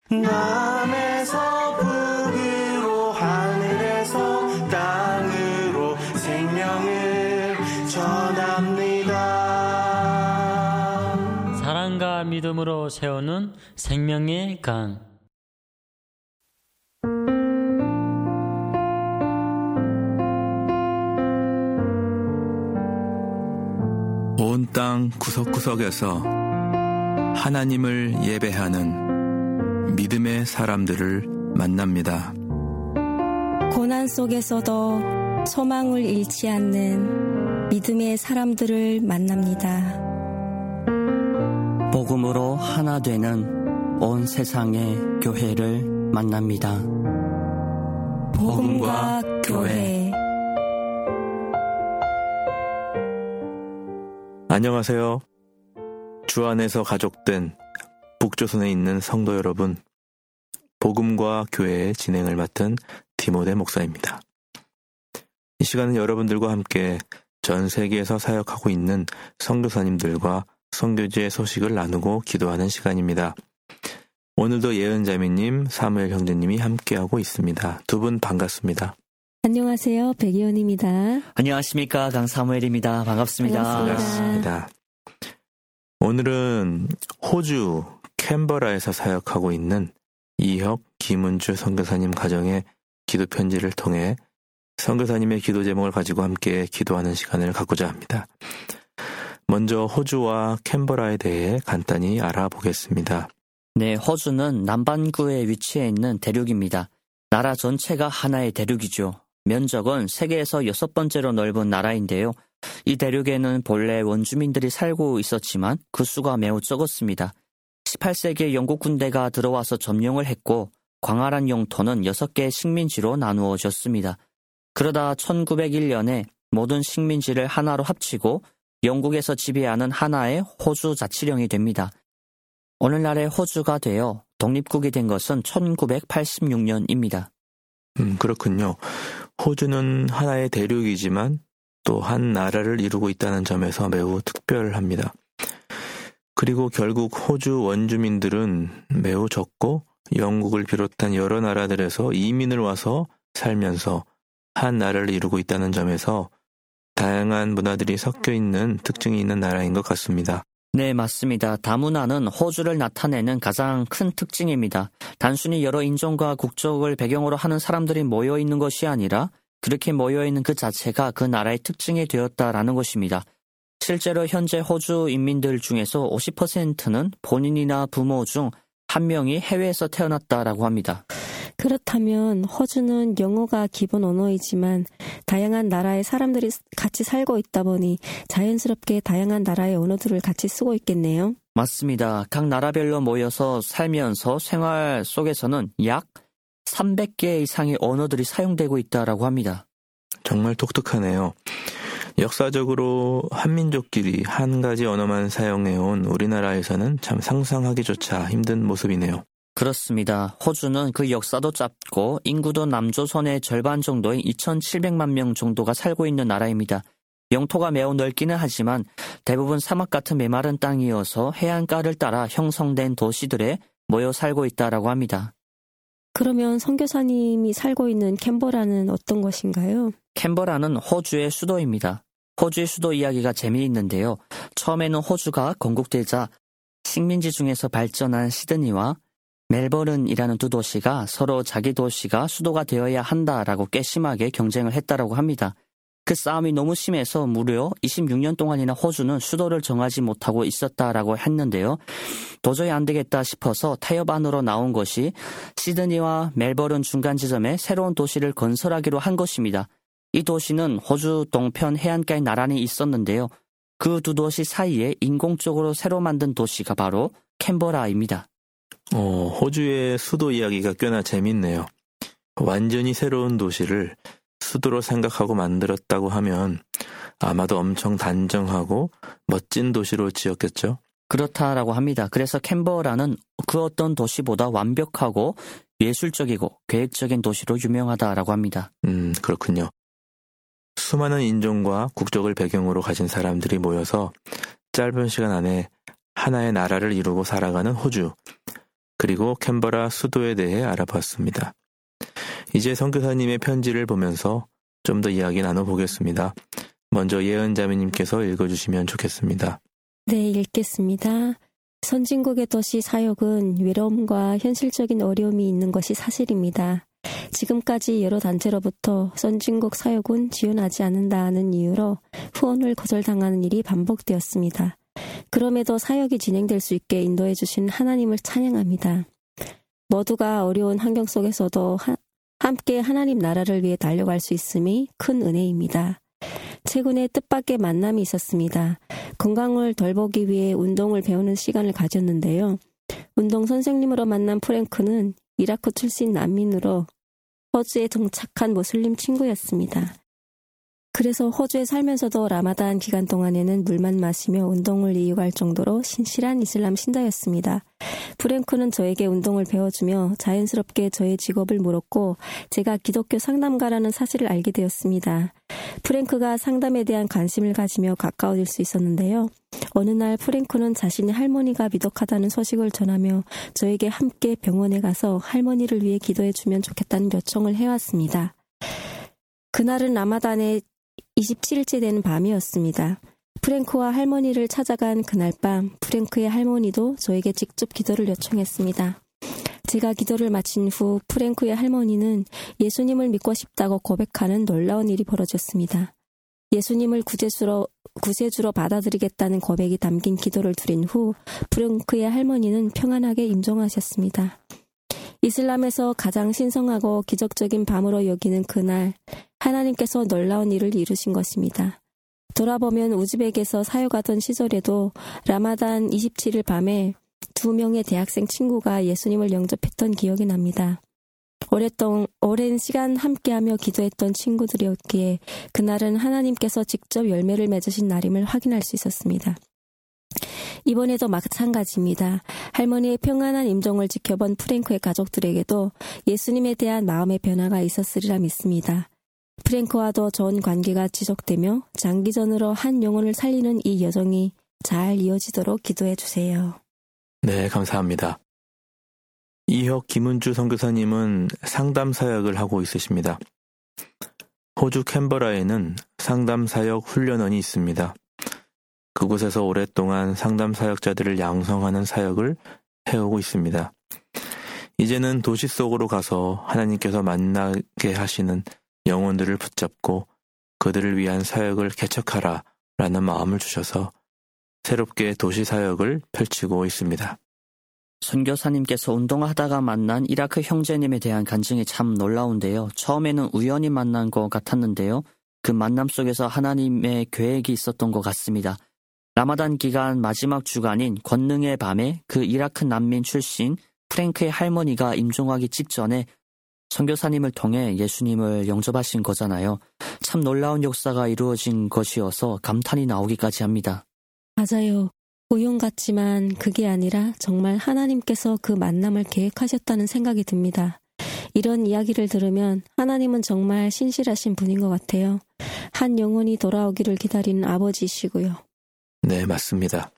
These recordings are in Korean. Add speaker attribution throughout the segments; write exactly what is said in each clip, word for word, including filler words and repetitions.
Speaker 1: 남에서 북으로 하늘에서 땅으로 생명을 전합니다.
Speaker 2: 사랑과 믿음으로 세우는 생명의 강.
Speaker 3: 온 땅 구석구석에서 하나님을 예배하는 믿음의 사람들을 만납니다.
Speaker 4: 고난 속에서도 소망을 잃지 않는 믿음의 사람들을 만납니다.
Speaker 5: 복음으로 하나 되는 온 세상의 교회를 만납니다.
Speaker 4: 복음과 교회.
Speaker 3: 안녕하세요. 주 안에서 가족된 북조선에 있는 성도 여러분, 복음과 교회의 진행을 맡은 디모데 목사입니다. 이 시간은 여러분들과 함께 전 세계에서 사역하고 있는 선교사님들과 선교지의 소식을 나누고 기도하는 시간입니다. 오늘도 예은자매님, 사무엘 형제님이 함께하고 있습니다. 두 분 반갑습니다.
Speaker 4: 안녕하세요. 백이원입니다.
Speaker 5: 안녕하십니까. 강사무엘입니다. 반갑습니다.
Speaker 3: 반갑습니다. 오늘은 호주 캔버라에서 사역하고 있는 이혁, 김은주 선교사님 가정의 기도 편지를 통해 선교사님의 기도 제목을 가지고 함께 기도하는 시간을 갖고자 합니다. 먼저 호주와 캔버라에 대해 간단히 알아보겠습니다.
Speaker 5: 네, 호주는 남반구에 위치해 있는 대륙입니다. 나라 전체가 하나의 대륙이죠. 면적은 세계에서 여섯 번째로 넓은 나라인데요. 이 대륙에는 본래 원주민들이 살고 있었지만 그 수가 매우 적었습니다. 십팔 세기에 영국 군대가 들어와서 점령을 했고 광활한 영토는 여섯 개의 식민지로 나누어졌습니다. 그러다 천구백일 년에 모든 식민지를 하나로 합치고 영국에서 지배하는 하나의 호주 자치령이 됩니다. 오늘날의 호주가 되어 독립국이 된 것은 천구백팔십육 년입니다.
Speaker 3: 음, 그렇군요. 호주는 하나의 대륙이지만 또 한 나라를 이루고 있다는 점에서 매우 특별합니다. 그리고 결국 호주 원주민들은 매우 적고 영국을 비롯한 여러 나라들에서 이민을 와서 살면서 한 나라를 이루고 있다는 점에서 다양한 문화들이 섞여 있는 특징이 있는 나라인 것 같습니다.
Speaker 5: 네, 맞습니다. 다문화는 호주를 나타내는 가장 큰 특징입니다. 단순히 여러 인종과 국적을 배경으로 하는 사람들이 모여있는 것이 아니라 그렇게 모여있는 그 자체가 그 나라의 특징이 되었다라는 것입니다. 실제로 현재 호주 인민들 중에서 오십 퍼센트는 본인이나 부모 중 한 명이 해외에서 태어났다라고 합니다.
Speaker 4: 그렇다면 호주는 영어가 기본 언어이지만 다양한 나라의 사람들이 같이 살고 있다 보니 자연스럽게 다양한 나라의 언어들을 같이 쓰고 있겠네요.
Speaker 5: 맞습니다. 각 나라별로 모여서 살면서 생활 속에서는 약 삼백 개 이상의 언어들이 사용되고 있다라고 합니다.
Speaker 3: 정말 독특하네요. 역사적으로 한민족끼리 한 가지 언어만 사용해온 우리나라에서는 참 상상하기조차 힘든 모습이네요.
Speaker 5: 그렇습니다. 호주는 그 역사도 짧고 인구도 남조선의 절반 정도의 이천칠백만 명 정도가 살고 있는 나라입니다. 영토가 매우 넓기는 하지만 대부분 사막 같은 메마른 땅이어서 해안가를 따라 형성된 도시들에 모여 살고 있다라고 합니다.
Speaker 4: 그러면 선교사님이 살고 있는 캔버라는 어떤 것인가요?
Speaker 5: 캔버라는 호주의 수도입니다. 호주의 수도 이야기가 재미있는데요. 처음에는 호주가 건국되자 식민지 중에서 발전한 시드니와 멜버른이라는 두 도시가 서로 자기 도시가 수도가 되어야 한다라고 꽤 심하게 경쟁을 했다라고 합니다. 그 싸움이 너무 심해서 무려 이십육 년 동안이나 호주는 수도를 정하지 못하고 있었다라고 했는데요. 도저히 안 되겠다 싶어서 타협 안으로 나온 것이 시드니와 멜버른 중간 지점에 새로운 도시를 건설하기로 한 것입니다. 이 도시는 호주 동편 해안가에 나란히 있었는데요. 그 두 도시 사이에 인공적으로 새로 만든 도시가 바로 캔버라입니다.
Speaker 3: 어, 호주의 수도 이야기가 꽤나 재밌네요. 완전히 새로운 도시를 수도로 생각하고 만들었다고 하면 아마도 엄청 단정하고 멋진 도시로 지었겠죠?
Speaker 5: 그렇다라고 합니다. 그래서 캔버라는 그 어떤 도시보다 완벽하고 예술적이고 계획적인 도시로 유명하다라고 합니다.
Speaker 3: 음, 그렇군요. 수많은 인종과 국적을 배경으로 가진 사람들이 모여서 짧은 시간 안에 하나의 나라를 이루고 살아가는 호주. 그리고 캔버라 수도에 대해 알아봤습니다. 이제 선교사님의 편지를 보면서 좀 더 이야기 나눠보겠습니다. 먼저 예은 자매님께서 읽어주시면 좋겠습니다.
Speaker 4: 네, 읽겠습니다. 선진국의 도시 사역은 외로움과 현실적인 어려움이 있는 것이 사실입니다. 지금까지 여러 단체로부터 선진국 사역은 지원하지 않는다는 이유로 후원을 거절당하는 일이 반복되었습니다. 그럼에도 사역이 진행될 수 있게 인도해 주신 하나님을 찬양합니다. 모두가 어려운 환경 속에서도 하, 함께 하나님 나라를 위해 달려갈 수 있음이 큰 은혜입니다. 최근에 뜻밖의 만남이 있었습니다. 건강을 돌보기 위해 운동을 배우는 시간을 가졌는데요. 운동 선생님으로 만난 프랭크는 이라크 출신 난민으로 호주에 정착한 무슬림 친구였습니다. 그래서 호주에 살면서도 라마단 기간 동안에는 물만 마시며 운동을 이유할 정도로 신실한 이슬람 신자였습니다. 프랭크는 저에게 운동을 배워주며 자연스럽게 저의 직업을 물었고 제가 기독교 상담가라는 사실을 알게 되었습니다. 프랭크가 상담에 대한 관심을 가지며 가까워질 수 있었는데요. 어느 날 프랭크는 자신의 할머니가 미독하다는 소식을 전하며 저에게 함께 병원에 가서 할머니를 위해 기도해주면 좋겠다는 요청을 해왔습니다. 그날은 라마단의 이십칠일째 되는 밤이었습니다. 프랭크와 할머니를 찾아간 그날 밤 프랭크의 할머니도 저에게 직접 기도를 요청했습니다. 제가 기도를 마친 후 프랭크의 할머니는 예수님을 믿고 싶다고 고백하는 놀라운 일이 벌어졌습니다. 예수님을 구세주로, 구세주로 받아들이겠다는 고백이 담긴 기도를 드린 후 프랭크의 할머니는 평안하게 임종하셨습니다. 이슬람에서 가장 신성하고 기적적인 밤으로 여기는 그날 하나님께서 놀라운 일을 이루신 것입니다. 돌아보면 우즈벡에서 사역하던 시절에도 라마단 이십칠일 밤에 두 명의 대학생 친구가 예수님을 영접했던 기억이 납니다. 오랫동, 오랜 시간 함께하며 기도했던 친구들이었기에 그날은 하나님께서 직접 열매를 맺으신 날임을 확인할 수 있었습니다. 이번에도 마찬가지입니다. 할머니의 평안한 임종을 지켜본 프랭크의 가족들에게도 예수님에 대한 마음의 변화가 있었으리라 믿습니다. 프랭크와도 좋은 관계가 지속되며 장기전으로 한 영혼을 살리는 이 여정이 잘 이어지도록 기도해 주세요.
Speaker 3: 네, 감사합니다. 이혁 김은주 선교사님은 상담 사역을 하고 있으십니다. 호주 캔버라에는 상담 사역 훈련원이 있습니다. 그곳에서 오랫동안 상담 사역자들을 양성하는 사역을 해오고 있습니다. 이제는 도시 속으로 가서 하나님께서 만나게 하시는 영혼들을 붙잡고 그들을 위한 사역을 개척하라 라는 마음을 주셔서 새롭게 도시 사역을 펼치고 있습니다.
Speaker 5: 선교사님께서 운동하다가 만난 이라크 형제님에 대한 간증이 참 놀라운데요. 처음에는 우연히 만난 것 같았는데요. 그 만남 속에서 하나님의 계획이 있었던 것 같습니다. 라마단 기간 마지막 주간인 권능의 밤에 그 이라크 난민 출신 프랭크의 할머니가 임종하기 직전에 선교사님을 통해 예수님을 영접하신 거잖아요. 참 놀라운 역사가 이루어진 것이어서 감탄이 나오기까지 합니다.
Speaker 4: 맞아요. 우연 같지만 그게 아니라 정말 하나님께서 그 만남을 계획하셨다는 생각이 듭니다. 이런 이야기를 들으면 하나님은 정말 신실하신 분인 것 같아요. 한 영혼이 돌아오기를 기다리는 아버지이시고요.
Speaker 3: 네, 맞습니다.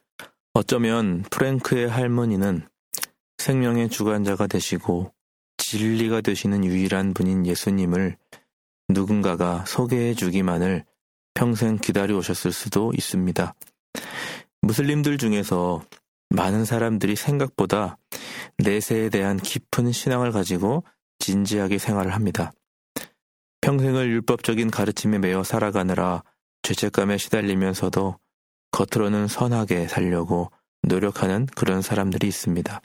Speaker 3: 어쩌면 프랭크의 할머니는 생명의 주관자가 되시고 진리가 되시는 유일한 분인 예수님을 누군가가 소개해 주기만을 평생 기다려 오셨을 수도 있습니다. 무슬림들 중에서 많은 사람들이 생각보다 내세에 대한 깊은 신앙을 가지고 진지하게 생활을 합니다. 평생을 율법적인 가르침에 매여 살아가느라 죄책감에 시달리면서도 겉으로는 선하게 살려고 노력하는 그런 사람들이 있습니다.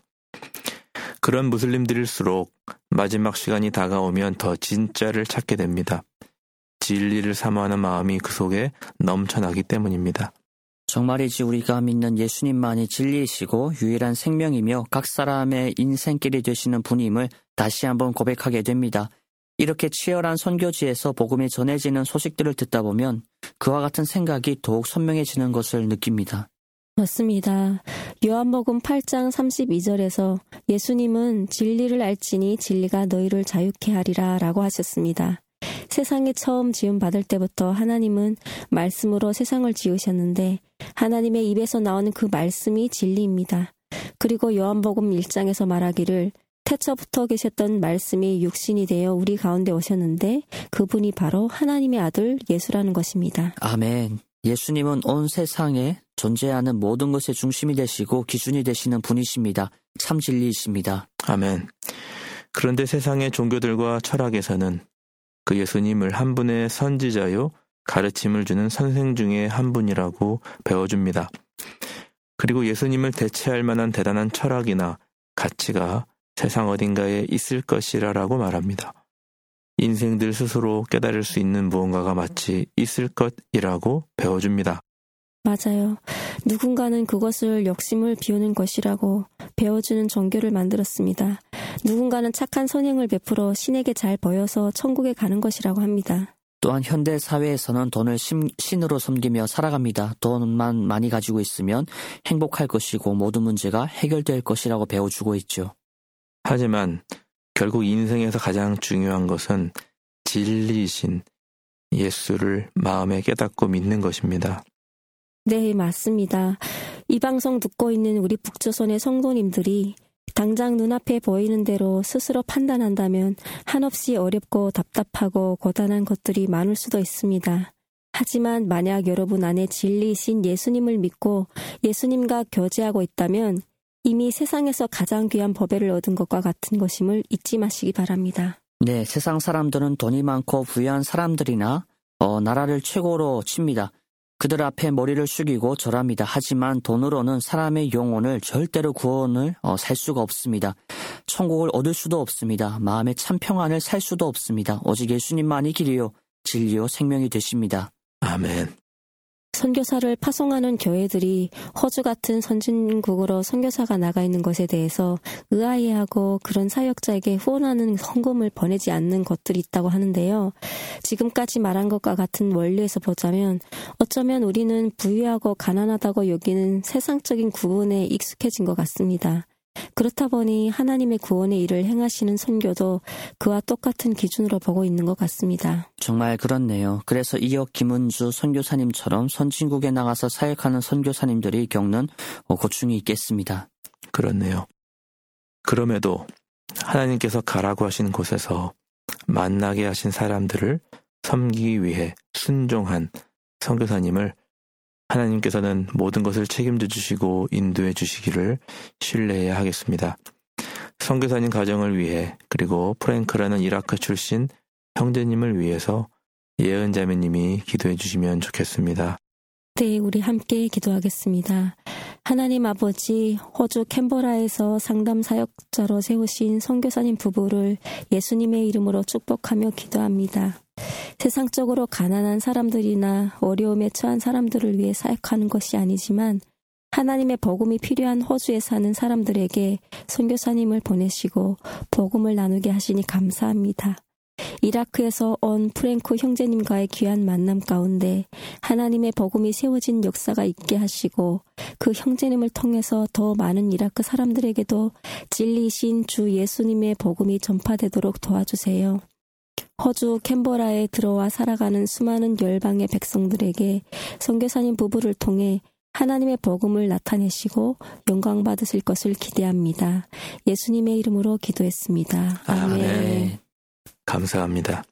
Speaker 3: 그런 무슬림들일수록 마지막 시간이 다가오면 더 진짜를 찾게 됩니다. 진리를 사모하는 마음이 그 속에 넘쳐나기 때문입니다.
Speaker 5: 정말이지 우리가 믿는 예수님만이 진리이시고 유일한 생명이며 각 사람의 인생길이 되시는 분임을 다시 한번 고백하게 됩니다. 이렇게 치열한 선교지에서 복음이 전해지는 소식들을 듣다 보면 그와 같은 생각이 더욱 선명해지는 것을 느낍니다.
Speaker 4: 맞습니다. 요한복음 팔 장 삼십이 절에서 예수님은 진리를 알지니 진리가 너희를 자유케 하리라 라고 하셨습니다. 세상에 처음 지음받을 때부터 하나님은 말씀으로 세상을 지으셨는데 하나님의 입에서 나오는 그 말씀이 진리입니다. 그리고 요한복음 일 장에서 말하기를 태초부터 계셨던 말씀이 육신이 되어 우리 가운데 오셨는데 그분이 바로 하나님의 아들 예수라는 것입니다.
Speaker 5: 아멘. 예수님은 온 세상에 존재하는 모든 것의 중심이 되시고 기준이 되시는 분이십니다. 참 진리이십니다.
Speaker 3: 아멘. 그런데 세상의 종교들과 철학에서는 그 예수님을 한 분의 선지자요, 가르침을 주는 선생 중에 한 분이라고 배워줍니다. 그리고 예수님을 대체할 만한 대단한 철학이나 가치가 세상 어딘가에 있을 것이라라고 말합니다. 인생들 스스로 깨달을 수 있는 무언가가 마치 있을 것이라고 배워줍니다.
Speaker 4: 맞아요. 누군가는 그것을 욕심을 비우는 것이라고 배워주는 종교를 만들었습니다. 누군가는 착한 선행을 베풀어 신에게 잘 보여서 천국에 가는 것이라고 합니다.
Speaker 5: 또한 현대 사회에서는 돈을 신, 신으로 섬기며 살아갑니다. 돈만 많이 가지고 있으면 행복할 것이고 모든 문제가 해결될 것이라고 배워주고 있죠.
Speaker 3: 하지만 결국 인생에서 가장 중요한 것은 진리이신 예수를 마음에 깨닫고 믿는 것입니다.
Speaker 4: 네, 맞습니다. 이 방송 듣고 있는 우리 북조선의 성도님들이 당장 눈앞에 보이는 대로 스스로 판단한다면 한없이 어렵고 답답하고 고단한 것들이 많을 수도 있습니다. 하지만 만약 여러분 안에 진리이신 예수님을 믿고 예수님과 교제하고 있다면 이미 세상에서 가장 귀한 법회를 얻은 것과 같은 것임을 잊지 마시기 바랍니다.
Speaker 5: 네, 세상 사람들은 돈이 많고 부유한 사람들이나 어, 나라를 최고로 칩니다. 그들 앞에 머리를 숙이고 절합니다. 하지만 돈으로는 사람의 영혼을 절대로 구원을 어, 살 수가 없습니다. 천국을 얻을 수도 없습니다. 마음의 참 평안을 살 수도 없습니다. 오직 예수님만이 길이요 진리요 생명이 되십니다.
Speaker 3: 아멘.
Speaker 4: 선교사를 파송하는 교회들이 호주 같은 선진국으로 선교사가 나가 있는 것에 대해서 의아해하고 그런 사역자에게 후원하는 헌금을 보내지 않는 것들이 있다고 하는데요. 지금까지 말한 것과 같은 원리에서 보자면 어쩌면 우리는 부유하고 가난하다고 여기는 세상적인 구분에 익숙해진 것 같습니다. 그렇다 보니 하나님의 구원의 일을 행하시는 선교도 그와 똑같은 기준으로 보고 있는 것 같습니다.
Speaker 5: 정말 그렇네요. 그래서 이역 김은주 선교사님처럼 선진국에 나가서 사역하는 선교사님들이 겪는 고충이 있겠습니다.
Speaker 3: 그렇네요. 그럼에도 하나님께서 가라고 하신 곳에서 만나게 하신 사람들을 섬기기 위해 순종한 선교사님을 하나님께서는 모든 것을 책임져 주시고 인도해 주시기를 신뢰해야 하겠습니다. 선교사님 가정을 위해 그리고 프랭크라는 이라크 출신 형제님을 위해서 예은 자매님이 기도해 주시면 좋겠습니다.
Speaker 4: 네, 우리 함께 기도하겠습니다. 하나님 아버지, 호주 캔버라에서 상담 사역자로 세우신 선교사님 부부를 예수님의 이름으로 축복하며 기도합니다. 세상적으로 가난한 사람들이나 어려움에 처한 사람들을 위해 사역하는 것이 아니지만 하나님의 복음이 필요한 호주에 사는 사람들에게 선교사님을 보내시고 복음을 나누게 하시니 감사합니다. 이라크에서 온 프랭크 형제님과의 귀한 만남 가운데 하나님의 복음이 세워진 역사가 있게 하시고 그 형제님을 통해서 더 많은 이라크 사람들에게도 진리이신 주 예수님의 복음이 전파되도록 도와주세요. 호주 캔버라에 들어와 살아가는 수많은 열방의 백성들에게 선교사님 부부를 통해 하나님의 복음을 나타내시고 영광 받으실 것을 기대합니다. 예수님의 이름으로 기도했습니다. 아멘.
Speaker 3: 아멘. 감사합니다.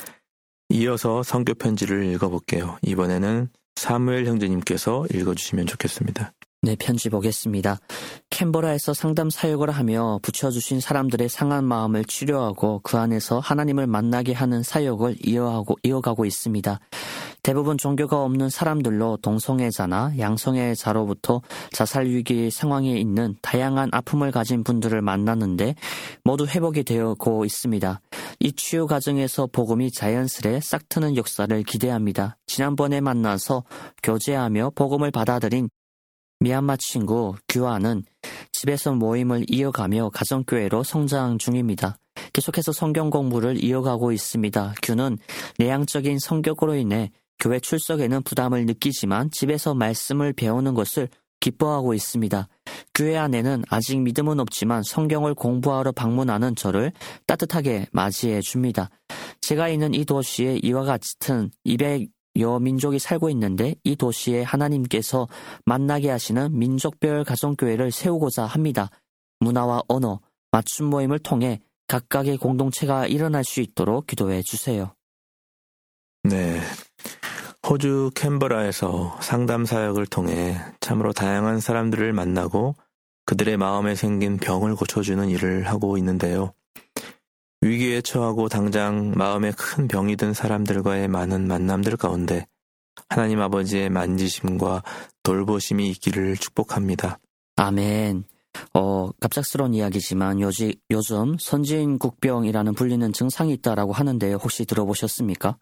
Speaker 3: 이어서 선교 편지를 읽어볼게요. 이번에는 사무엘 형제님께서 읽어주시면 좋겠습니다.
Speaker 5: 네, 편지 보겠습니다. 캔버라에서 상담 사역을 하며 붙여주신 사람들의 상한 마음을 치료하고 그 안에서 하나님을 만나게 하는 사역을 이어가고, 이어가고 있습니다. 대부분 종교가 없는 사람들로 동성애자나 양성애자로부터 자살 위기 상황에 있는 다양한 아픔을 가진 분들을 만났는데 모두 회복이 되고 있습니다. 이 치유 과정에서 복음이 자연스레 싹트는 역사를 기대합니다. 지난번에 만나서 교제하며 복음을 받아들인 미얀마 친구 규아는 집에서 모임을 이어가며 가정교회로 성장 중입니다. 계속해서 성경 공부를 이어가고 있습니다. 규는 내향적인 성격으로 인해 교회 출석에는 부담을 느끼지만 집에서 말씀을 배우는 것을 기뻐하고 있습니다. 교회 안에는 아직 믿음은 없지만 성경을 공부하러 방문하는 저를 따뜻하게 맞이해 줍니다. 제가 있는 이 도시에 이와 같은 이백 여민족이 살고 있는데 이 도시에 하나님께서 만나게 하시는 민족별 가정교회를 세우고자 합니다. 문화와 언어, 맞춤 모임을 통해 각각의 공동체가 일어날 수 있도록 기도해 주세요.
Speaker 3: 네. 호주 캔버라에서 상담 사역을 통해 참으로 다양한 사람들을 만나고 그들의 마음에 생긴 병을 고쳐주는 일을 하고 있는데요. 위기에 처하고 당장 마음에 큰 병이 든 사람들과의 많은 만남들 가운데 하나님 아버지의 만지심과 돌보심이 있기를 축복합니다.
Speaker 5: 아멘. 어, 갑작스러운 이야기지만 요지, 요즘 선진국병이라는 불리는 증상이 있다라고 하는데 혹시 들어보셨습니까?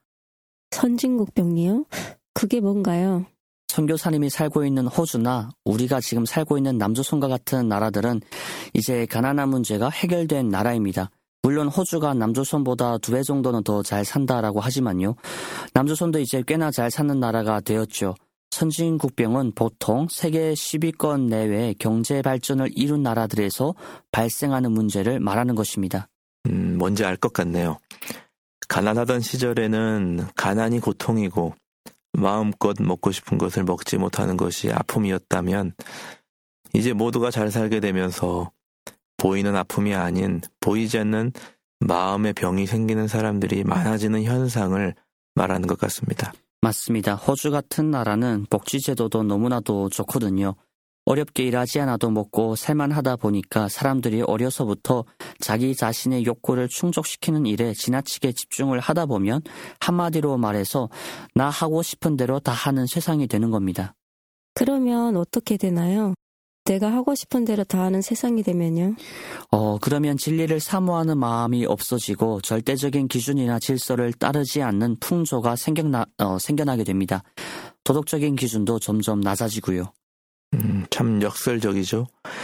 Speaker 4: 선진국병이요? 그게 뭔가요?
Speaker 5: 선교사님이 살고 있는 호주나 우리가 지금 살고 있는 남조선과 같은 나라들은 이제 가난한 문제가 해결된 나라입니다. 물론 호주가 남조선보다 두 배 정도는 더 잘 산다라고 하지만요. 남조선도 이제 꽤나 잘 사는 나라가 되었죠. 선진국병은 보통 세계 십 위권 내외의 경제 발전을 이룬 나라들에서 발생하는 문제를 말하는 것입니다.
Speaker 3: 음, 뭔지 알 것 같네요. 가난하던 시절에는 가난이 고통이고 마음껏 먹고 싶은 것을 먹지 못하는 것이 아픔이었다면 이제 모두가 잘 살게 되면서 보이는 아픔이 아닌 보이지 않는 마음의 병이 생기는 사람들이 많아지는 현상을 말하는 것 같습니다.
Speaker 5: 맞습니다. 호주 같은 나라는 복지제도도 너무나도 좋거든요. 어렵게 일하지 않아도 먹고 살만하다 보니까 사람들이 어려서부터 자기 자신의 욕구를 충족시키는 일에 지나치게 집중을 하다 보면 한마디로 말해서 나 하고 싶은 대로 다 하는 세상이 되는 겁니다.
Speaker 4: 그러면 어떻게 되나요? 내가 하고 싶은 대로 다 하는 세상이 되면요?
Speaker 5: 어, 그러면 진리를 사모하는 마음이 없어지고 절대적인 기준이나 질서를 따르지 않는 풍조가 생겨나, 어, 생겨나게 됩니다. 도덕적인 기준도 점점 낮아지고요.
Speaker 3: 음, 참 역설적이죠.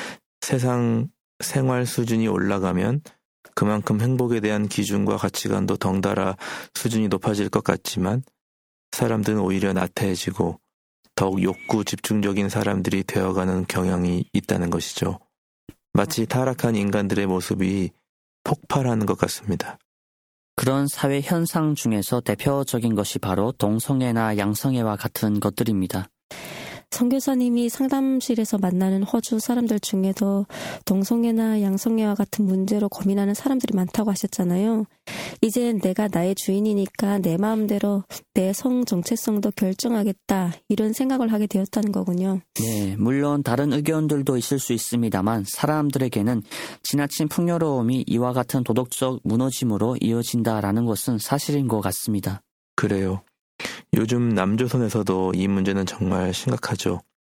Speaker 3: 세상 생활 수준이 올라가면 그만큼 행복에 대한 기준과 가치관도 덩달아 수준이 높아질 것 같지만 사람들은 오히려 나태해지고 더욱 욕구 집중적인 사람들이 되어가는 경향이 있다는 것이죠. 마치 타락한 인간들의 모습이 폭발하는 것 같습니다.
Speaker 5: 그런 사회 현상 중에서 대표적인 것이 바로 동성애나 양성애와 같은 것들입니다.
Speaker 4: 선교사님이 상담실에서 만나는 호주 사람들 중에도 동성애나 양성애와 같은 문제로 고민하는 사람들이 많다고 하셨잖아요. 이젠 내가 나의 주인이니까 내 마음대로 내 성 정체성도 결정하겠다 이런 생각을 하게 되었다는 거군요.
Speaker 5: 네, 물론 다른 의견들도 있을 수 있습니다만 사람들에게는 지나친 풍요로움이 이와 같은 도덕적 무너짐으로 이어진다라는 것은 사실인 것 같습니다.
Speaker 3: 그래요. 요즘 남조선에서도 이 문제는 정말 심각하죠.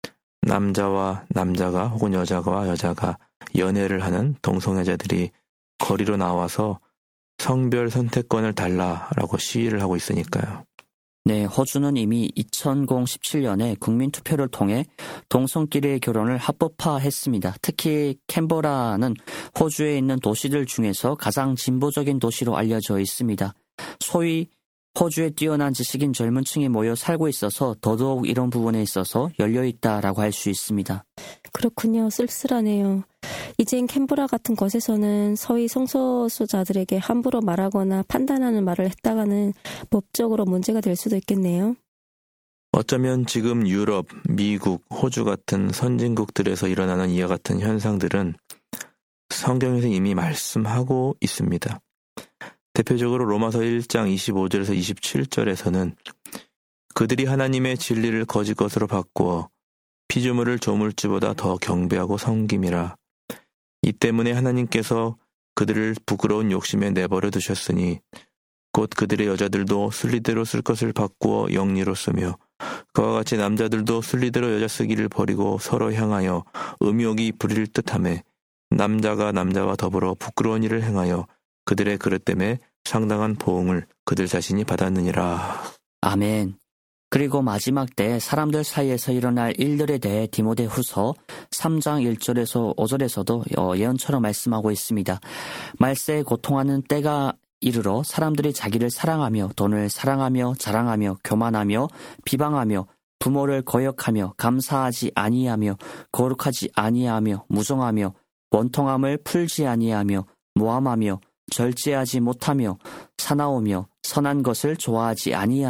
Speaker 3: 남자와 남자가 혹은 여자와 여자가 연애를 하는 동성애자들이 거리로 나와서 성별 선택권을 달라라고 시위를 하고 있으니까요.
Speaker 5: 네, 호주는 이미 이천십칠 년에 국민투표를 통해 동성끼리의 결혼을 합법화했습니다. 특히 캔버라는 호주에 있는 도시들 중에서 가장 진보적인 도시로 알려져 있습니다. 소위 호주에 뛰어난 지식인 젊은 층이 모여 살고 있어서 더더욱 이런 부분에 있어서 열려있다라고 할 수 있습니다.
Speaker 4: 그렇군요. 쓸쓸하네요. 이젠 캔버라 같은 곳에서는 서희 성소수자들에게 함부로 말하거나 판단하는 말을 했다가는 법적으로 문제가 될 수도 있겠네요.
Speaker 3: 어쩌면 지금 유럽, 미국, 호주 같은 선진국들에서 일어나는 이와 같은 현상들은 성경에서 이미 말씀하고 있습니다. 대표적으로 로마서 일 장 이십오 절에서 이십칠 절에서는 그들이 하나님의 진리를 거짓 것으로 바꾸어 피조물을 조물주보다 더 경배하고 섬김이라. 이 때문에 하나님께서 그들을 부끄러운 욕심에 내버려 두셨으니 곧 그들의 여자들도 순리대로 쓸 것을 바꾸어 영리로 쓰며 그와 같이 남자들도 순리대로 여자 쓰기를 버리고 서로 향하여 음욕이 부릴 듯하며 남자가 남자와 더불어 부끄러운 일을 행하여 그들의 그릇 때문에 상당한 보응을 그들 자신이 받았느니라.
Speaker 5: 아멘. 그리고 마지막 때 사람들 사이에서 일어날 일들에 대해 디모데후서 삼 장 일 절에서 오 절에서도 예언처럼 말씀하고 있습니다. 말세에 고통하는 때가 이르러 사람들이 자기를 사랑하며 돈을 사랑하며 자랑하며 교만하며 비방하며 부모를 거역하며 감사하지 아니하며 거룩하지 아니하며 무정하며 원통함을 풀지 아니하며 모함하며 절제하지 못하며 사나우며 선한 것을 좋아하지 아니하며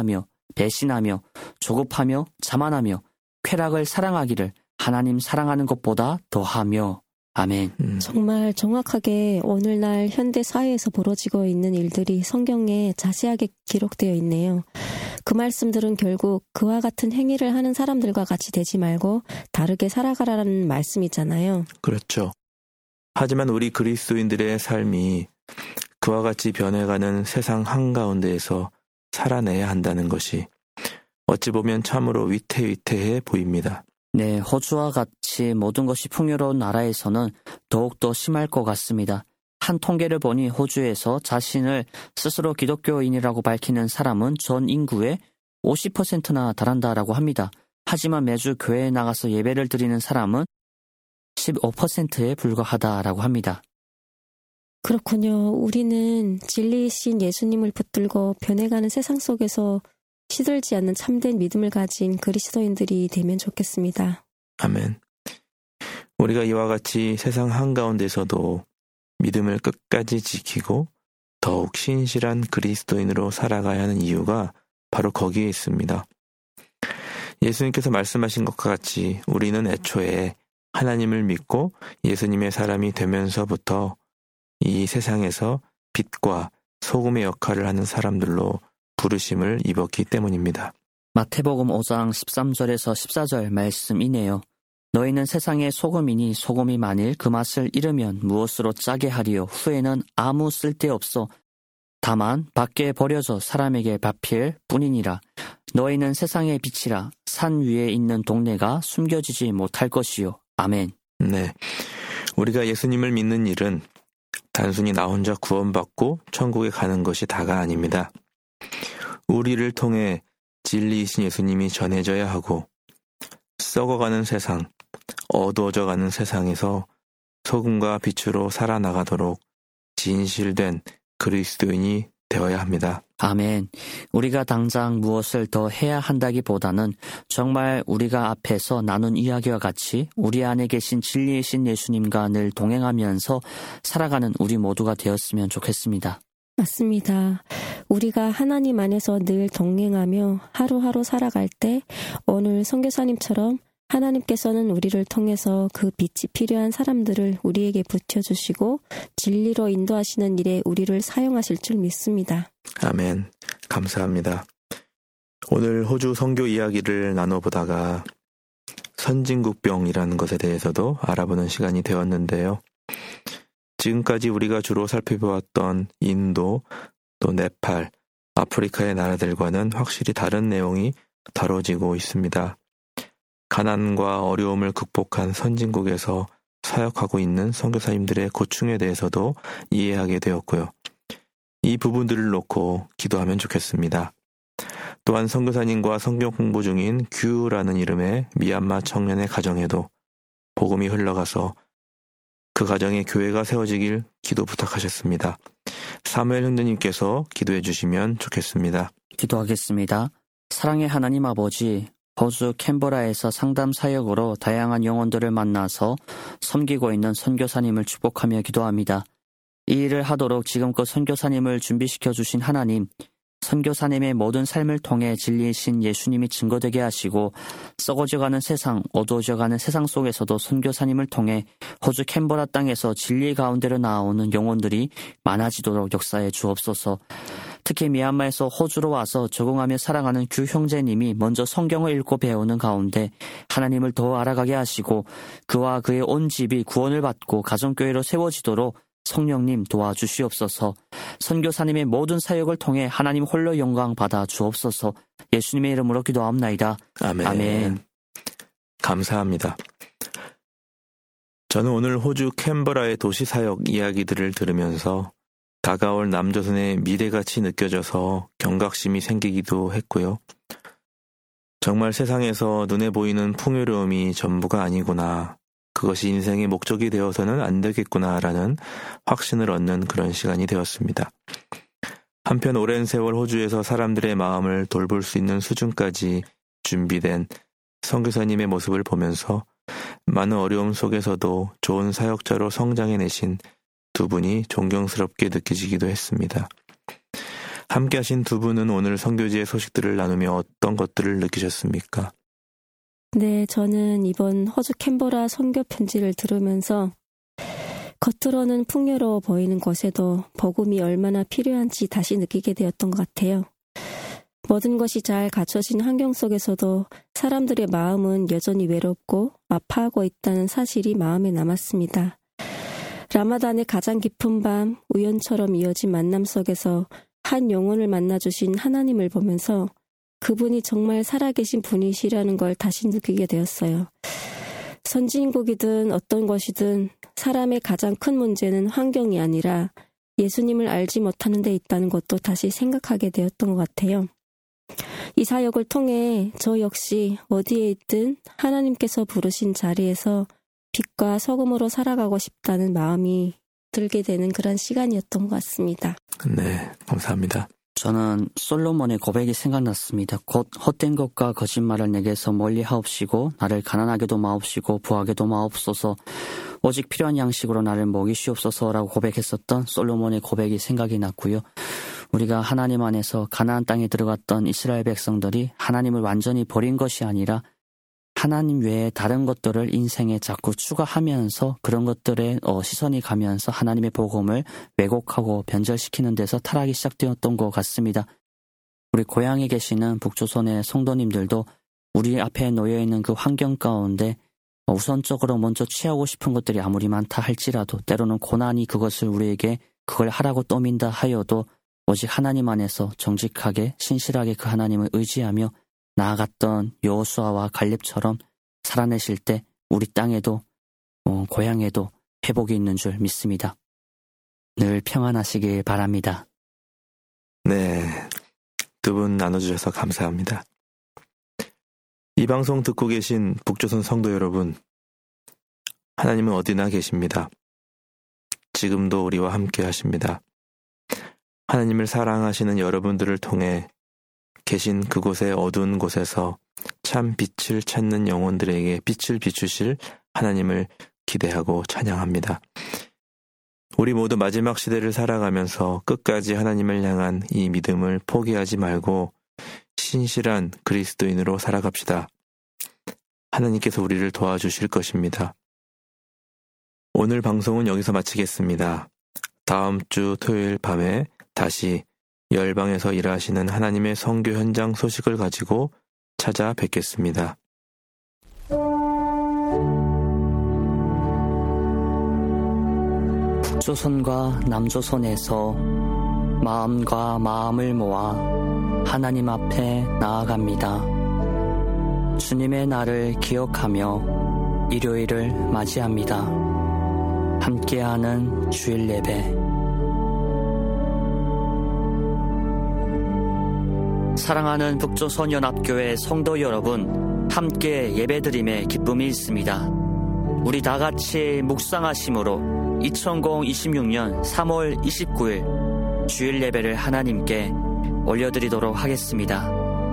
Speaker 5: 배신하며 조급하며 자만하며 쾌락을 사랑하기를 하나님 사랑하는 것보다 더하며. 아멘.
Speaker 3: 음,
Speaker 4: 정말 정확하게 오늘날 현대 사회에서 벌어지고 있는 일들이 성경에 자세하게 기록되어 있네요. 그 말씀들은 결국 그와 같은 행위를 하는 사람들과 같이 되지 말고 다르게 살아가라는 말씀이잖아요.
Speaker 3: 그렇죠. 하지만 우리 그리스도인들의 삶이 그와 같이 변해가는 세상 한가운데에서 살아내야 한다는 것이 어찌 보면 참으로 위태위태해 보입니다.
Speaker 5: 네, 호주와 같이 모든 것이 풍요로운 나라에서는 더욱더 심할 것 같습니다. 한 통계를 보니 호주에서 자신을 스스로 기독교인이라고 밝히는 사람은 전 인구의 오십 퍼센트나 달한다라고 합니다. 하지만 매주 교회에 나가서 예배를 드리는 사람은 십오 퍼센트에 불과하다라고 합니다.
Speaker 4: 그렇군요. 우리는 진리이신 예수님을 붙들고 변해가는 세상 속에서 시들지 않는 참된 믿음을 가진 그리스도인들이 되면 좋겠습니다.
Speaker 3: 아멘. 우리가 이와 같이 세상 한가운데서도 믿음을 끝까지 지키고 더욱 신실한 그리스도인으로 살아가야 하는 이유가 바로 거기에 있습니다. 예수님께서 말씀하신 것과 같이 우리는 애초에 하나님을 믿고 예수님의 사람이 되면서부터 이 세상에서 빛과 소금의 역할을 하는 사람들로 부르심을 입었기 때문입니다.
Speaker 5: 마태복음 오 장 십삼 절에서 십사 절 말씀이네요. 너희는 세상의 소금이니 소금이 만일 그 맛을 잃으면 무엇으로 짜게 하리요. 후에는 아무 쓸데없어 다만 밖에 버려져 사람에게 밟힐 뿐이니라. 너희는 세상의 빛이라. 산 위에 있는 동네가 숨겨지지 못할 것이요. 아멘.
Speaker 3: 네, 우리가 예수님을 믿는 일은 단순히 나 혼자 구원받고 천국에 가는 것이 다가 아닙니다. 우리를 통해 진리이신 예수님이 전해져야 하고 썩어가는 세상, 어두워져가는 세상에서 소금과 빛으로 살아나가도록 진실된 그리스도인이 되어야 합니다.
Speaker 5: 아멘. 우리가 당장 무엇을 더 해야 한다기보다는 정말 우리가 앞에서 나눈 이야기와 같이 우리 안에 계신 진리이신 예수님과 늘 동행하면서 살아가는 우리 모두가 되었으면 좋겠습니다.
Speaker 4: 맞습니다. 우리가 하나님 안에서 늘 동행하며 하루하루 살아갈 때 오늘 선교사님처럼 하나님께서는 우리를 통해서 그 빛이 필요한 사람들을 우리에게 붙여주시고 진리로 인도하시는 일에 우리를 사용하실 줄 믿습니다.
Speaker 3: 아멘. 감사합니다. 오늘 호주 선교 이야기를 나눠보다가 선진국병이라는 것에 대해서도 알아보는 시간이 되었는데요. 지금까지 우리가 주로 살펴보았던 인도, 또 네팔, 아프리카의 나라들과는 확실히 다른 내용이 다뤄지고 있습니다. 가난과 어려움을 극복한 선진국에서 사역하고 있는 선교사님들의 고충에 대해서도 이해하게 되었고요. 이 부분들을 놓고 기도하면 좋겠습니다. 또한 선교사님과 성경 공부 중인 규라는 이름의 미얀마 청년의 가정에도 복음이 흘러가서 그 가정에 교회가 세워지길 기도 부탁하셨습니다. 사무엘 형제님께서 기도해 주시면 좋겠습니다.
Speaker 5: 기도하겠습니다. 사랑의 하나님 아버지, 호주 캔버라에서 상담 사역으로 다양한 영혼들을 만나서 섬기고 있는 선교사님을 축복하며 기도합니다. 이 일을 하도록 지금껏 선교사님을 준비시켜 주신 하나님, 선교사님의 모든 삶을 통해 진리이신 예수님이 증거되게 하시고 썩어져가는 세상, 어두워져가는 세상 속에서도 선교사님을 통해 호주 캔버라 땅에서 진리 가운데로 나오는 영혼들이 많아지도록 역사해 주옵소서. 특히 미얀마에서 호주로 와서 적응하며 살아가는 규 형제님이 먼저 성경을 읽고 배우는 가운데 하나님을 더 알아가게 하시고 그와 그의 온 집이 구원을 받고 가정교회로 세워지도록 성령님 도와주시옵소서. 선교사님의 모든 사역을 통해 하나님 홀로 영광 받아 주옵소서. 예수님의 이름으로 기도합나이다.
Speaker 3: 아멘.
Speaker 5: 아멘.
Speaker 3: 감사합니다. 저는 오늘 호주 캔버라의 도시 사역 이야기들을 들으면서 다가올 남조선의 미래같이 느껴져서 경각심이 생기기도 했고요. 정말 세상에서 눈에 보이는 풍요로움이 전부가 아니구나. 그것이 인생의 목적이 되어서는 안 되겠구나라는 확신을 얻는 그런 시간이 되었습니다. 한편 오랜 세월 호주에서 사람들의 마음을 돌볼 수 있는 수준까지 준비된 선교사님의 모습을 보면서 많은 어려움 속에서도 좋은 사역자로 성장해내신 두 분이 존경스럽게 느껴지기도 했습니다. 함께 하신 두 분은 오늘 선교지의 소식들을 나누며 어떤 것들을 느끼셨습니까?
Speaker 4: 네, 저는 이번 호주 캔버라 선교 편지를 들으면서 겉으로는 풍요로워 보이는 곳에도 복음이 얼마나 필요한지 다시 느끼게 되었던 것 같아요. 모든 것이 잘 갖춰진 환경 속에서도 사람들의 마음은 여전히 외롭고 아파하고 있다는 사실이 마음에 남았습니다. 라마단의 가장 깊은 밤, 우연처럼 이어진 만남 속에서 한 영혼을 만나주신 하나님을 보면서 그분이 정말 살아계신 분이시라는 걸 다시 느끼게 되었어요. 선진국이든 어떤 것이든 사람의 가장 큰 문제는 환경이 아니라 예수님을 알지 못하는 데 있다는 것도 다시 생각하게 되었던 것 같아요. 이 사역을 통해 저 역시 어디에 있든 하나님께서 부르신 자리에서 빛과 소금으로 살아가고 싶다는 마음이 들게 되는 그런 시간이었던 것 같습니다.
Speaker 3: 네, 감사합니다.
Speaker 5: 저는 솔로몬의 고백이 생각났습니다. 곧 헛된 것과 거짓말을 내게서 멀리 하옵시고 나를 가난하게도 마옵시고 부하게도 마옵소서 오직 필요한 양식으로 나를 먹이시옵소서라고 고백했었던 솔로몬의 고백이 생각이 났고요. 우리가 하나님 안에서 가나안 땅에 들어갔던 이스라엘 백성들이 하나님을 완전히 버린 것이 아니라 하나님 외에 다른 것들을 인생에 자꾸 추가하면서 그런 것들에 어, 시선이 가면서 하나님의 복음을 왜곡하고 변절시키는 데서 타락이 시작되었던 것 같습니다. 우리 고향에 계시는 북조선의 성도님들도 우리 앞에 놓여있는 그 환경 가운데 우선적으로 먼저 취하고 싶은 것들이 아무리 많다 할지라도 때로는 고난이 그것을 우리에게 그걸 하라고 떠민다 하여도 오직 하나님 안에서 정직하게 신실하게 그 하나님을 의지하며 나아갔던 여호수아와 갈렙처럼 살아내실 때 우리 땅에도 어, 고향에도 회복이 있는 줄 믿습니다. 늘 평안하시길 바랍니다.
Speaker 3: 네, 두 분 나눠주셔서 감사합니다. 이 방송 듣고 계신 북조선 성도 여러분, 하나님은 어디나 계십니다. 지금도 우리와 함께 하십니다. 하나님을 사랑하시는 여러분들을 통해 계신 그곳의 어두운 곳에서 참 빛을 찾는 영혼들에게 빛을 비추실 하나님을 기대하고 찬양합니다. 우리 모두 마지막 시대를 살아가면서 끝까지 하나님을 향한 이 믿음을 포기하지 말고 신실한 그리스도인으로 살아갑시다. 하나님께서 우리를 도와주실 것입니다. 오늘 방송은 여기서 마치겠습니다. 다음 주 토요일 밤에 다시 열방에서 일하시는 하나님의 선교 현장 소식을 가지고 찾아뵙겠습니다.
Speaker 5: 북조선과 남조선에서 마음과 마음을 모아 하나님 앞에 나아갑니다. 주님의 날을 기억하며 일요일을 맞이합니다. 함께하는 주일 예배. 사랑하는 북조선연합교회 성도 여러분, 함께 예배드림에 기쁨이 있습니다. 우리 다같이 묵상하심으로 이천이십육 년 삼월 이십구일 주일 예배를 하나님께 올려드리도록 하겠습니다.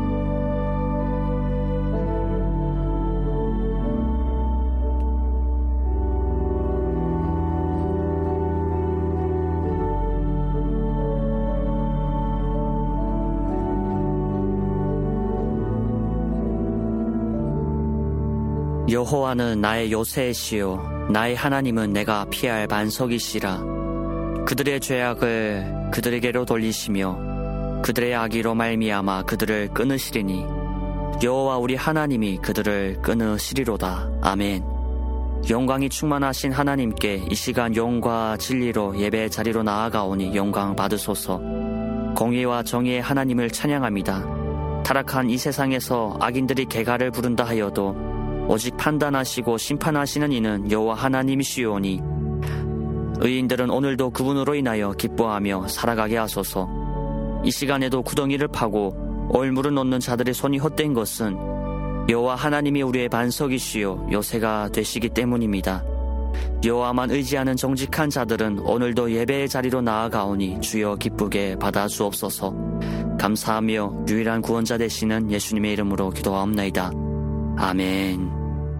Speaker 5: 여호와는 나의 요새시요 나의 하나님은 내가 피할 반석이시라. 그들의 죄악을 그들에게로 돌리시며 그들의 악의로 말미암아 그들을 끊으시리니 여호와 우리 하나님이 그들을 끊으시리로다. 아멘. 영광이 충만하신 하나님께 이 시간 영과 진리로 예배 자리로 나아가오니 영광 받으소서. 공의와 정의의 하나님을 찬양합니다. 타락한 이 세상에서 악인들이 개가를 부른다 하여도 오직 판단하시고 심판하시는 이는 여호와 하나님이시오니 의인들은 오늘도 그분으로 인하여 기뻐하며 살아가게 하소서. 이 시간에도 구덩이를 파고 얼물을 놓는 자들의 손이 헛된 것은 여호와 하나님이 우리의 반석이시요 요새가 되시기 때문입니다. 여호와만 의지하는 정직한 자들은 오늘도 예배의 자리로 나아가오니 주여 기쁘게 받아주옵소서. 감사하며 유일한 구원자 되시는 예수님의 이름으로 기도하옵나이다. 아멘.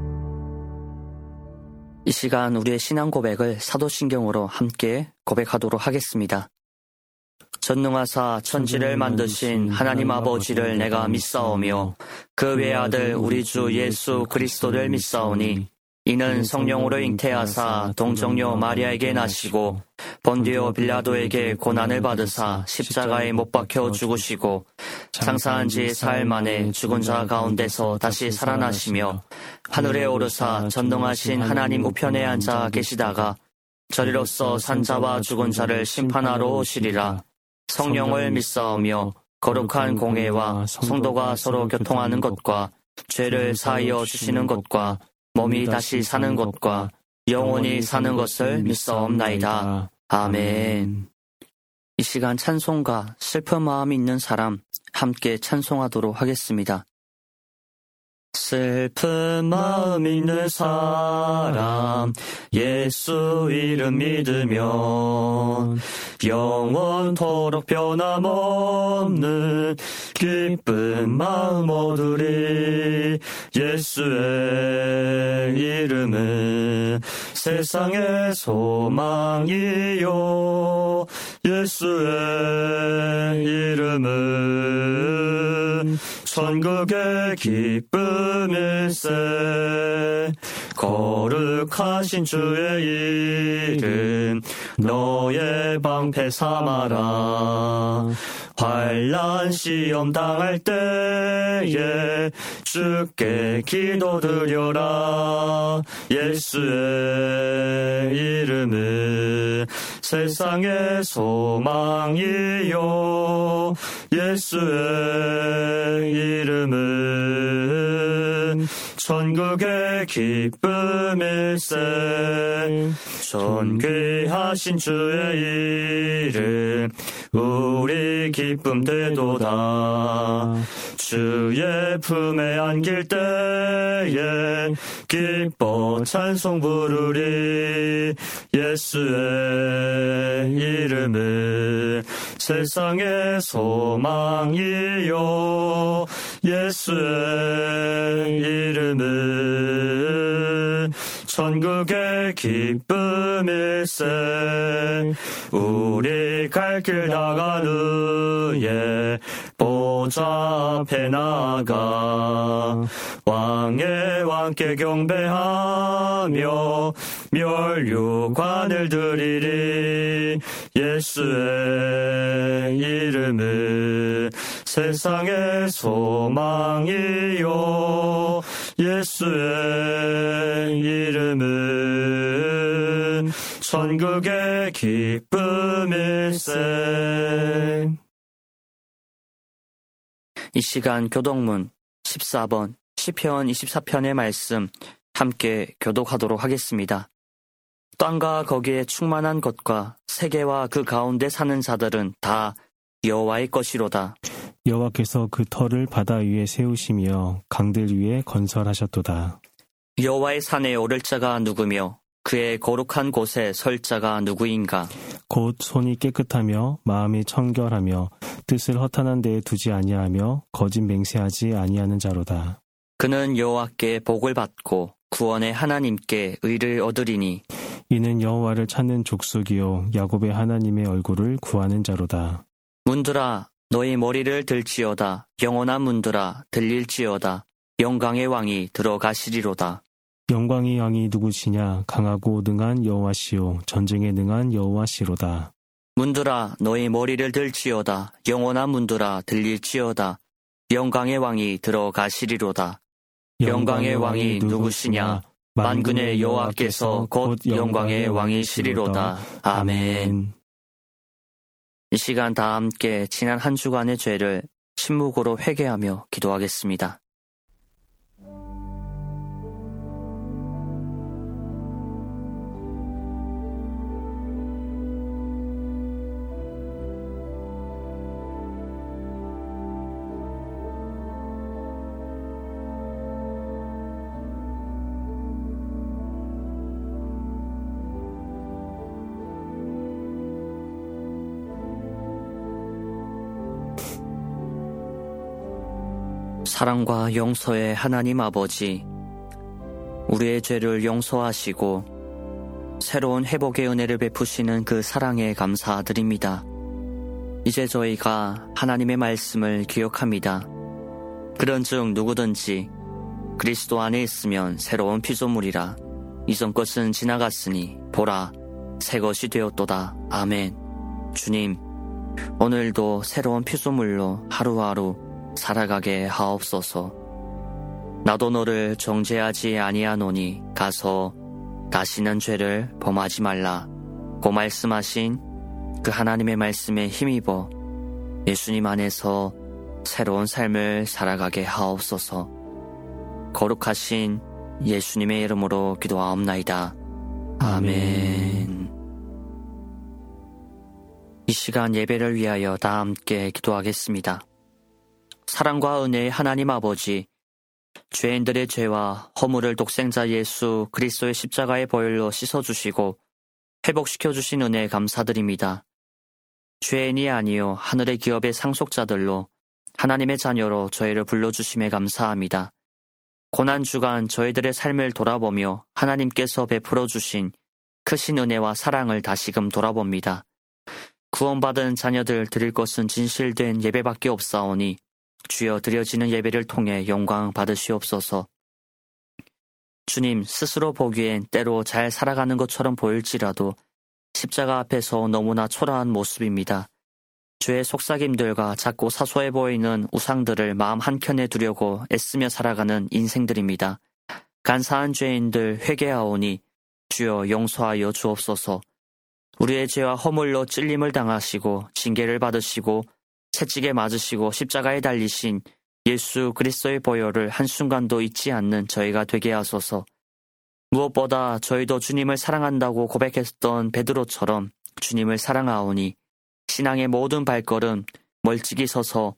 Speaker 5: 이 시간 우리의 신앙 고백을 사도신경으로 함께 고백하도록 하겠습니다. 전능하사 천지를 만드신 하나님 아버지를 내가 믿사오며 그 외아들 우리 주 예수 그리스도를 믿사오니 이는 성령으로 잉태하사 동정녀 마리아에게 나시고 본디오 빌라도에게 고난을 받으사 십자가에 못 박혀 죽으시고 장사한 지 사흘 만에 죽은 자 가운데서 다시 살아나시며 하늘에 오르사 전능하신 하나님 우편에 앉아 계시다가 저리로서 산자와 죽은 자를 심판하러 오시리라. 성령을 믿사오며 거룩한 공회와 성도가 서로 교통하는 것과 죄를 사하여 주시는 것과 몸이 다시 사는 것과 영원히 사는 것을 믿사옵나이다. 아멘. 이 시간 찬송가 슬픈 마음이 있는 사람 함께 찬송하도록 하겠습니다. 슬픈 마음 있는 사람 예수 이름 믿으면 영원토록 변함없는 기쁜 마음 얻으리. 예수의 이름은 세상의 소망이요 예수의 이름은 천국의 기쁨일세. 거룩하신 주의 이름 너의 방패 삼아라. 환난 시험 당할 때에 주께 기도드려라. 예수의 이름은 세상의 소망이요 예수의 이름은 천국의 기쁨일세. 존귀하신 주의 이름 우리 기쁨 되도다. 주의 품에 안길 때에 기뻐 찬송 부르리. 예수의 이름은 세상의 소망이요 예수의 이름은 천국의 기쁨일세. 우리 갈 길 나간 후에 보좌 앞에 나가 왕의 왕께 경배하며 멸류관을 드리리. 예수의 이름은 세상의 소망이요 예수의 이름은 천국의 기쁨일세. 이 시간 교독문 십사 번 시편 이십사 편의 말씀 함께 교독하도록 하겠습니다. 땅과 거기에 충만한 것과 세계와 그 가운데 사는 자들은 다 여호와의 것이로다.
Speaker 6: 여호와께서 그 터를 바다 위에 세우시며 강들 위에 건설하셨도다.
Speaker 5: 여호와의 산에 오를 자가 누구며 그의 거룩한 곳에 설 자가 누구인가?
Speaker 6: 곧 손이 깨끗하며 마음이 청결하며 뜻을 허탄한 데에 두지 아니하며 거짓 맹세하지 아니하는 자로다.
Speaker 5: 그는 여호와께 복을 받고 구원의 하나님께 의를 얻으리니
Speaker 6: 이는 여호와를 찾는 족속이요 야곱의 하나님의 얼굴을 구하는 자로다.
Speaker 5: 문들아 너희 머리를 들지어다. 영원한 문들아 들릴지어다. 영광의 왕이 들어가시리로다.
Speaker 6: 영광의 왕이 누구시냐? 강하고 능한 여호와시요 전쟁에 능한 여호와시로다.
Speaker 5: 문들아 너희 머리를 들지어다. 영원한 문들아 들릴지어다. 영광의 왕이 들어가시리로다. 영광의 왕이 누구시냐? 만군의 여호와께서 곧 영광의 왕이시리로다. 아멘. 이 시간 다 함께 지난 한 주간의 죄를 침묵으로 회개하며 기도하겠습니다. 사랑과 용서의 하나님 아버지, 우리의 죄를 용서하시고 새로운 회복의 은혜를 베푸시는 그 사랑에 감사드립니다. 이제 저희가 하나님의 말씀을 기억합니다. 그런즉 누구든지 그리스도 안에 있으면 새로운 피조물이라. 이전 것은 지나갔으니 보라 새 것이 되었도다. 아멘. 주님, 오늘도 새로운 피조물로 하루하루 살아가게 하옵소서. 나도 너를 정죄하지 아니하노니 가서 다시는 죄를 범하지 말라. 고 말씀하신 그 하나님의 말씀에 힘입어 예수님 안에서 새로운 삶을 살아가게 하옵소서. 거룩하신 예수님의 이름으로 기도하옵나이다. 아멘. 이 시간 예배를 위하여 다 함께 기도하겠습니다. 사랑과 은혜의 하나님 아버지, 죄인들의 죄와 허물을 독생자 예수 그리스도의 십자가의 보혈로 씻어주시고 회복시켜주신 은혜에 감사드립니다. 죄인이 아니요 하늘의 기업의 상속자들로 하나님의 자녀로 저희를 불러주심에 감사합니다. 고난주간 저희들의 삶을 돌아보며 하나님께서 베풀어 주신 크신 은혜와 사랑을 다시금 돌아봅니다. 구원받은 자녀들 드릴 것은 진실된 예배밖에 없사오니 주여 드려지는 예배를 통해 영광 받으시옵소서. 주님, 스스로 보기엔 때로 잘 살아가는 것처럼 보일지라도 십자가 앞에서 너무나 초라한 모습입니다. 죄의 속삭임들과 작고 사소해 보이는 우상들을 마음 한켠에 두려고 애쓰며 살아가는 인생들입니다. 간사한 죄인들 회개하오니 주여 용서하여 주옵소서. 우리의 죄와 허물로 찔림을 당하시고 징계를 받으시고 채찍에 맞으시고 십자가에 달리신 예수 그리스도의 보혈을 한순간도 잊지 않는 저희가 되게 하소서. 무엇보다 저희도 주님을 사랑한다고 고백했던 베드로처럼 주님을 사랑하오니 신앙의 모든 발걸음 멀찍이 서서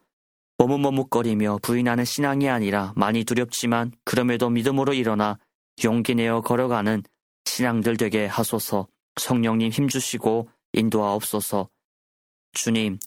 Speaker 5: 머뭇머뭇거리며 부인하는 신앙이 아니라 많이 두렵지만 그럼에도 믿음으로 일어나 용기 내어 걸어가는 신앙들 되게 하소서. 성령님 힘주시고 인도하옵소서. 주님,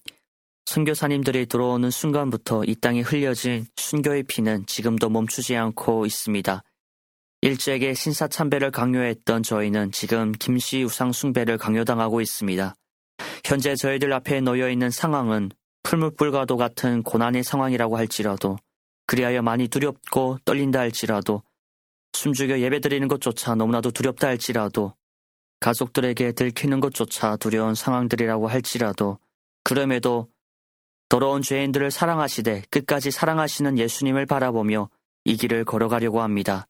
Speaker 5: 선교사님들이 들어오는 순간부터 이 땅에 흘려진 순교의 피는 지금도 멈추지 않고 있습니다. 일제에게 신사참배를 강요했던 저희는 지금 김씨 우상 숭배를 강요당하고 있습니다. 현재 저희들 앞에 놓여있는 상황은 풀무불과도 같은 고난의 상황이라고 할지라도, 그리하여 많이 두렵고 떨린다 할지라도, 숨죽여 예배드리는 것조차 너무나도 두렵다 할지라도, 가족들에게 들키는 것조차 두려운 상황들이라고 할지라도, 그럼에도 더러운 죄인들을 사랑하시되 끝까지 사랑하시는 예수님을 바라보며 이 길을 걸어가려고 합니다.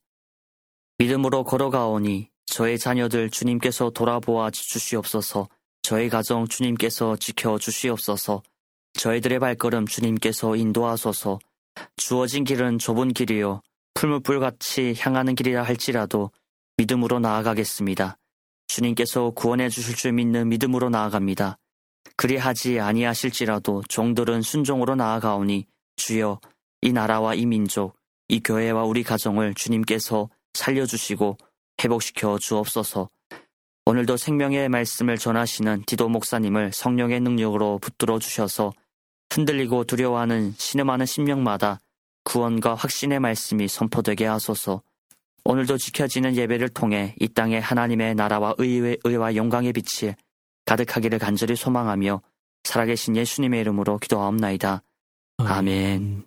Speaker 5: 믿음으로 걸어가오니 저의 자녀들 주님께서 돌아보아 주시옵소서. 저의 가정 주님께서 지켜주시옵소서. 저희들의 발걸음 주님께서 인도하소서. 주어진 길은 좁은 길이요 풀무불같이 향하는 길이라 할지라도 믿음으로 나아가겠습니다. 주님께서 구원해 주실 줄 믿는 믿음으로 나아갑니다. 그리하지 아니하실지라도 종들은 순종으로 나아가오니 주여 이 나라와 이 민족, 이 교회와 우리 가정을 주님께서 살려주시고 회복시켜 주옵소서. 오늘도 생명의 말씀을 전하시는 디도 목사님을 성령의 능력으로 붙들어 주셔서 흔들리고 두려워하는 신음하는 심령마다 구원과 확신의 말씀이 선포되게 하소서. 오늘도 지켜지는 예배를 통해 이 땅에 하나님의 나라와 의의, 의와 영광의 빛이 가득하기를 간절히 소망하며 살아계신 예수님의 이름으로 기도하옵나이다. 아멘.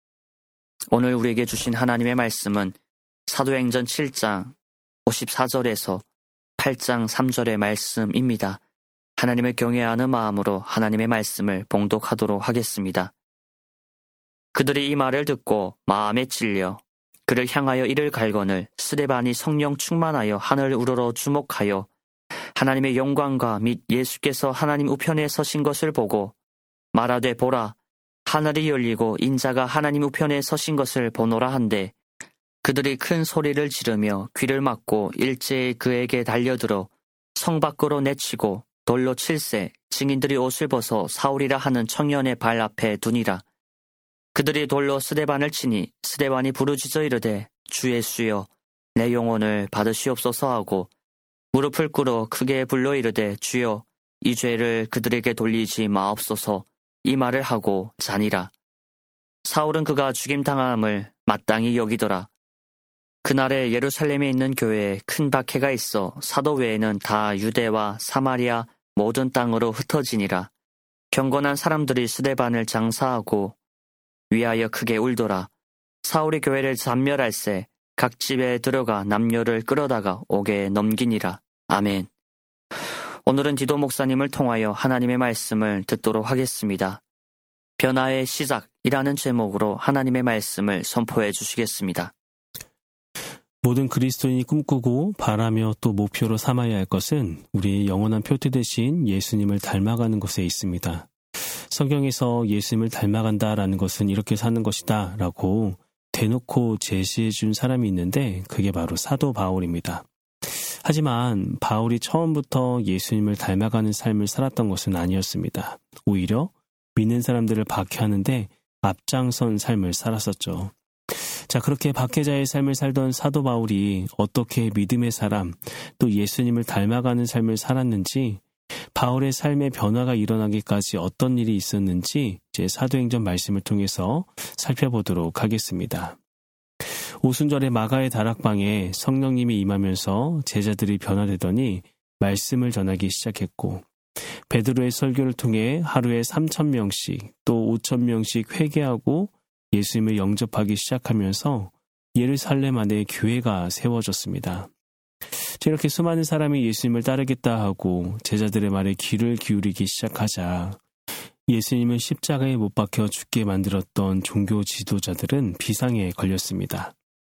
Speaker 5: 오늘 우리에게 주신 하나님의 말씀은 사도행전 칠 장 오십사 절에서 팔 장 삼 절의 말씀입니다. 하나님을 경외하는 마음으로 하나님의 말씀을 봉독하도록 하겠습니다. 그들이 이 말을 듣고 마음에 찔려 그를 향하여 이를 갈거늘 스데반이 성령 충만하여 하늘 우러러 주목하여 하나님의 영광과 및 예수께서 하나님 우편에 서신 것을 보고 말하되 보라 하늘이 열리고 인자가 하나님 우편에 서신 것을 보노라 한데 그들이 큰 소리를 지르며 귀를 막고 일제히 그에게 달려들어 성 밖으로 내치고 돌로 칠세 증인들이 옷을 벗어 사울이라 하는 청년의 발 앞에 두니라. 그들이 돌로 스데반을 치니 스데반이 부르짖어 이르되 주 예수여 내 영혼을 받으시옵소서 하고 무릎을 꿇어 크게 불러 이르되 주여 이 죄를 그들에게 돌리지 마옵소서. 이 말을 하고 자니라. 사울은 그가 죽임당함을 마땅히 여기더라. 그날에 예루살렘에 있는 교회에 큰 박해가 있어 사도 외에는 다 유대와 사마리아 모든 땅으로 흩어지니라. 경건한 사람들이 스데반을 장사하고 위하여 크게 울더라. 사울이 교회를 단멸할세 각 집에 들어가 남녀를 끌어다가 옥에 넘기니라. 아멘. 오늘은 디도 목사님을 통하여 하나님의 말씀을 듣도록 하겠습니다. 변화의 시작이라는 제목으로 하나님의 말씀을 선포해 주시겠습니다.
Speaker 6: 모든 그리스도인이 꿈꾸고 바라며 또 목표로 삼아야 할 것은 우리의 영원한 표트 대신 예수님을 닮아가는 것에 있습니다. 성경에서 예수님을 닮아간다라는 것은 이렇게 사는 것이다 라고 대놓고 제시해 준 사람이 있는데 그게 바로 사도 바울입니다. 하지만 바울이 처음부터 예수님을 닮아가는 삶을 살았던 것은 아니었습니다. 오히려 믿는 사람들을 박해하는데 앞장선 삶을 살았었죠. 자, 그렇게 박해자의 삶을 살던 사도 바울이 어떻게 믿음의 사람, 또 예수님을 닮아가는 삶을 살았는지, 바울의 삶의 변화가 일어나기까지 어떤 일이 있었는지 이제 사도행전 말씀을 통해서 살펴보도록 하겠습니다. 오순절에 마가의 다락방에 성령님이 임하면서 제자들이 변화되더니 말씀을 전하기 시작했고, 베드로의 설교를 통해 하루에 삼천 명씩 또 오천 명씩 회개하고 예수님을 영접하기 시작하면서 예루살렘 안에 교회가 세워졌습니다. 이렇게 수많은 사람이 예수님을 따르겠다 하고 제자들의 말에 귀를 기울이기 시작하자 예수님을 십자가에 못 박혀 죽게 만들었던 종교 지도자들은 비상에 걸렸습니다.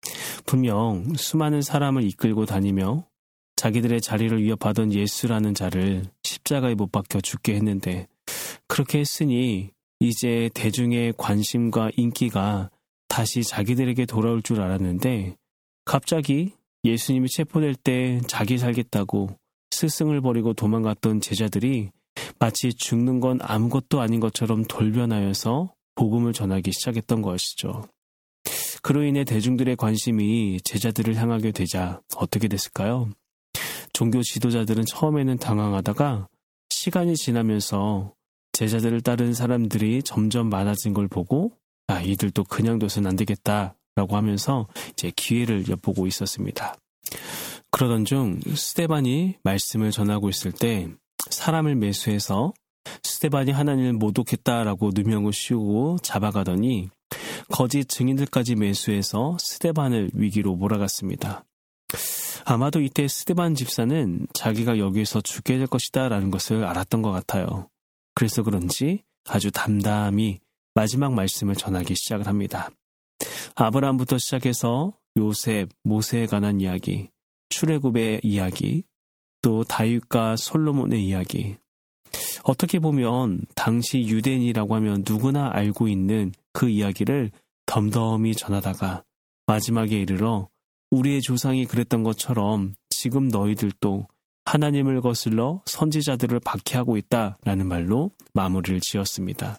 Speaker 6: 분명 수많은 사람을 이끌고 다니며 자기들의 자리를 위협하던 예수라는 자를 십자가에 못 박혀 죽게 했는데, 그렇게 했으니 이제 대중의 관심과 인기가 다시 자기들에게 돌아올 줄 알았는데, 갑자기 예수님이 체포될 때 자기 살겠다고 스승을 버리고 도망갔던 제자들이 마치 죽는 건 아무것도 아닌 것처럼 돌변하여서 복음을 전하기 시작했던 것이죠. 그로 인해 대중들의 관심이 제자들을 향하게 되자 어떻게 됐을까요? 종교 지도자들은 처음에는 당황하다가 시간이 지나면서 제자들을 따르는 사람들이 점점 많아진 걸 보고 아, 이들도 그냥 둬서는 안 되겠다라고 하면서 이제 기회를 엿보고 있었습니다. 그러던 중 스데반이 말씀을 전하고 있을 때 사람을 매수해서 스데반이 하나님을 모독했다라고 누명을 씌우고 잡아가더니 거짓 증인들까지 매수해서 스데반을 위기로 몰아갔습니다. 아마도 이때 스데반 집사는 자기가 여기에서 죽게 될 것이다 라는 것을 알았던 것 같아요. 그래서 그런지 아주 담담히 마지막 말씀을 전하기 시작을 합니다. 아브라함부터 시작해서 요셉, 모세에 관한 이야기, 출애굽의 이야기, 또 다윗과 솔로몬의 이야기. 어떻게 보면 당시 유대인이라고 하면 누구나 알고 있는 그 이야기를 덤덤히 전하다가 마지막에 이르러 우리의 조상이 그랬던 것처럼 지금 너희들도 하나님을 거슬러 선지자들을 박해하고 있다라는 말로 마무리를 지었습니다.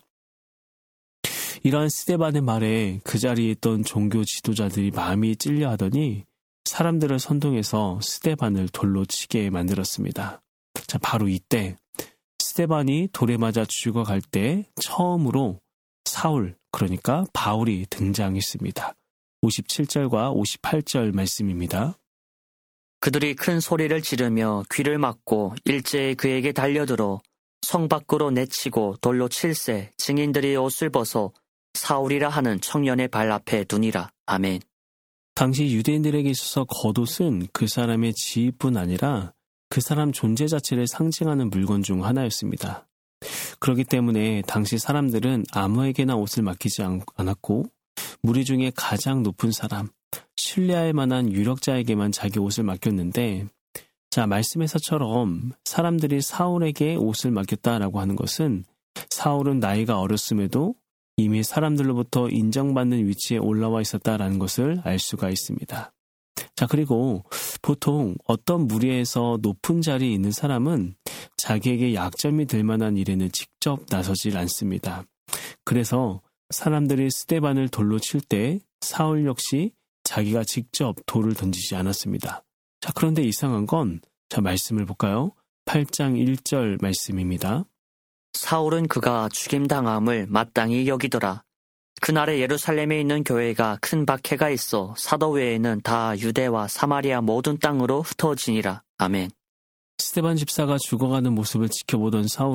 Speaker 6: 이러한 스데반의 말에 그 자리에 있던 종교 지도자들이 마음이 찔려하더니 사람들을 선동해서 스데반을 돌로 치게 만들었습니다. 자, 바로 이때 스데반이 돌에 맞아 죽어갈 때 처음으로 사울, 그러니까 바울이 등장했습니다. 오십칠 절과 오십팔 절 말씀입니다.
Speaker 5: 그들이 큰 소리를 지르며 귀를 막고 일제히 그에게 달려들어 성 밖으로 내치고 돌로 칠세 증인들이 옷을 벗어 사울이라 하는 청년의 발 앞에 두니라. 아멘.
Speaker 6: 당시 유대인들에게 있어서 겉옷은 그 사람의 지위뿐 아니라 그 사람 존재 자체를 상징하는 물건 중 하나였습니다. 그렇기 때문에 당시 사람들은 아무에게나 옷을 맡기지 않았고 무리 중에 가장 높은 사람, 신뢰할 만한 유력자에게만 자기 옷을 맡겼는데, 자, 말씀에서처럼 사람들이 사울에게 옷을 맡겼다라고 하는 것은 사울은 나이가 어렸음에도 이미 사람들로부터 인정받는 위치에 올라와 있었다라는 것을 알 수가 있습니다. 자, 그리고 보통 어떤 무리에서 높은 자리에 있는 사람은 자기에게 약점이 될 만한 일에는 직접 나서질 않습니다. 그래서 사람들이 스데반을 돌로 칠 때 사울 역시 자기가 직접 돌을 던지지 않았습니다. 자, 그런데 이상한 건, 자, 말씀을 볼까요? 팔 장 일 절 말씀입니다.
Speaker 5: 사울은 그가 죽임당함을 마땅히 여기더라. 그날에 예루살렘에 있는 교회가 큰 박해가 있어 사도 외에는 다 유대와 사마리아 모든 땅으로 흩어지니라. 아멘.
Speaker 6: 스데반 집사가 죽어가는 모습을 지켜보던 사울은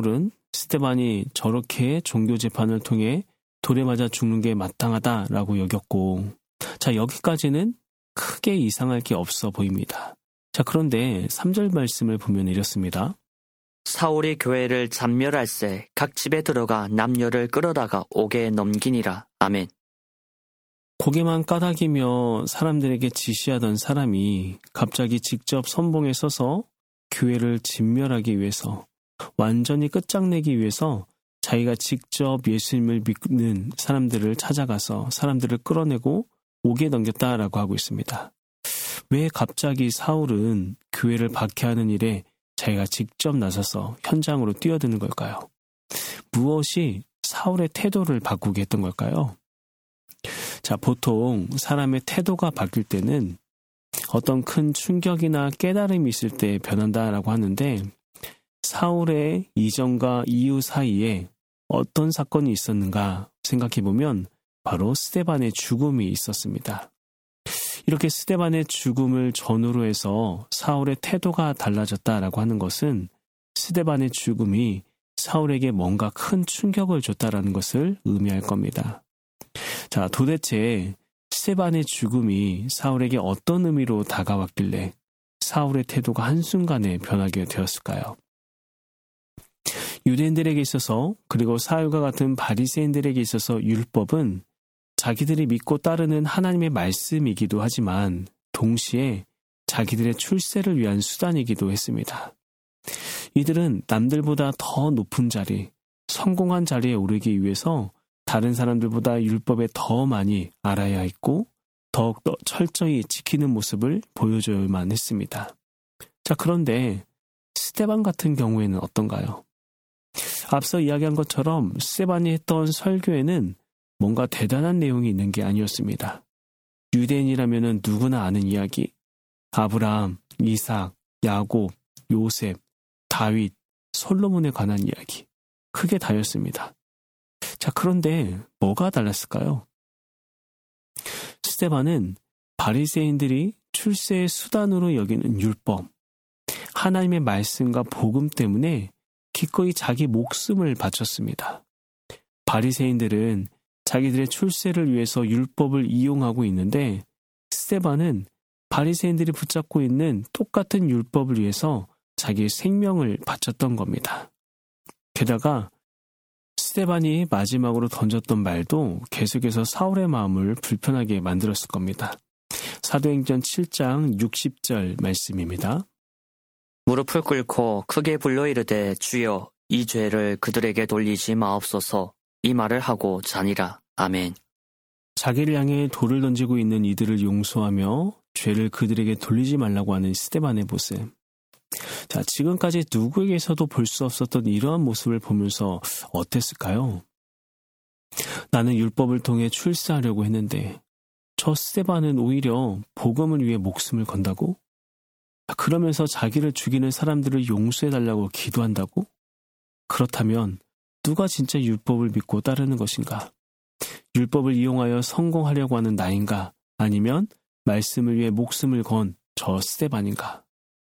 Speaker 6: 스데반이 저렇게 종교 재판을 통해 돌에 맞아 죽는 게 마땅하다라고 여겼고, 자, 여기까지는 크게 이상할 게 없어 보입니다. 자, 그런데 삼 절 말씀을 보면 이렇습니다.
Speaker 5: 사울이 교회를 잔멸할세 각 집에 들어가 남녀를 끌어다가 옥에 넘기니라. 아멘.
Speaker 6: 고개만 까닥이며 사람들에게 지시하던 사람이 갑자기 직접 선봉에 서서 교회를 진멸하기 위해서, 완전히 끝장내기 위해서 자기가 직접 예수님을 믿는 사람들을 찾아가서 사람들을 끌어내고 옥에 넘겼다라고 하고 있습니다. 왜 갑자기 사울은 교회를 박해하는 일에 자기가 직접 나서서 현장으로 뛰어드는 걸까요? 무엇이 사울의 태도를 바꾸게 했던 걸까요? 자, 보통 사람의 태도가 바뀔 때는 어떤 큰 충격이나 깨달음이 있을 때 변한다라고 하는데, 사울의 이전과 이후 사이에 어떤 사건이 있었는가 생각해보면 바로 스데반의 죽음이 있었습니다. 이렇게 스데반의 죽음을 전후로 해서 사울의 태도가 달라졌다라고 하는 것은 스데반의 죽음이 사울에게 뭔가 큰 충격을 줬다라는 것을 의미할 겁니다. 자, 도대체 스데반의 죽음이 사울에게 어떤 의미로 다가왔길래 사울의 태도가 한순간에 변하게 되었을까요? 유대인들에게 있어서, 그리고 사울과 같은 바리새인들에게 있어서 율법은 자기들이 믿고 따르는 하나님의 말씀이기도 하지만 동시에 자기들의 출세를 위한 수단이기도 했습니다. 이들은 남들보다 더 높은 자리, 성공한 자리에 오르기 위해서 다른 사람들보다 율법에 더 많이 알아야 했고 더욱더 철저히 지키는 모습을 보여줘야만 했습니다. 자, 그런데 스데반 같은 경우에는 어떤가요? 앞서 이야기한 것처럼 스데반이 했던 설교에는 뭔가 대단한 내용이 있는 게 아니었습니다. 유대인이라면 누구나 아는 이야기, 아브라함, 이삭, 야곱, 요셉, 다윗, 솔로몬에 관한 이야기, 크게 다였습니다. 자, 그런데 뭐가 달랐을까요? 스데반은 바리새인들이 출세의 수단으로 여기는 율법, 하나님의 말씀과 복음 때문에 기꺼이 자기 목숨을 바쳤습니다. 바리새인들은 자기들의 출세를 위해서 율법을 이용하고 있는데, 스데반은 바리새인들이 붙잡고 있는 똑같은 율법을 위해서 자기의 생명을 바쳤던 겁니다. 게다가 스데반이 마지막으로 던졌던 말도 계속해서 사울의 마음을 불편하게 만들었을 겁니다. 사도행전 칠 장 육십 절 말씀입니다.
Speaker 5: 무릎을 꿇고 크게 불러 이르되 주여 이 죄를 그들에게 돌리지 마옵소서. 이 말을 하고 자니라. 아멘.
Speaker 6: 자기를 향해 돌을 던지고 있는 이들을 용서하며 죄를 그들에게 돌리지 말라고 하는 스데반의 모습. 자, 지금까지 누구에게서도 볼 수 없었던 이러한 모습을 보면서 어땠을까요? 나는 율법을 통해 출세하려고 했는데 저 스데반은 오히려 복음을 위해 목숨을 건다고? 그러면서 자기를 죽이는 사람들을 용서해달라고 기도한다고? 그렇다면 누가 진짜 율법을 믿고 따르는 것인가? 율법을 이용하여 성공하려고 하는 나인가? 아니면 말씀을 위해 목숨을 건 저 스데반인가?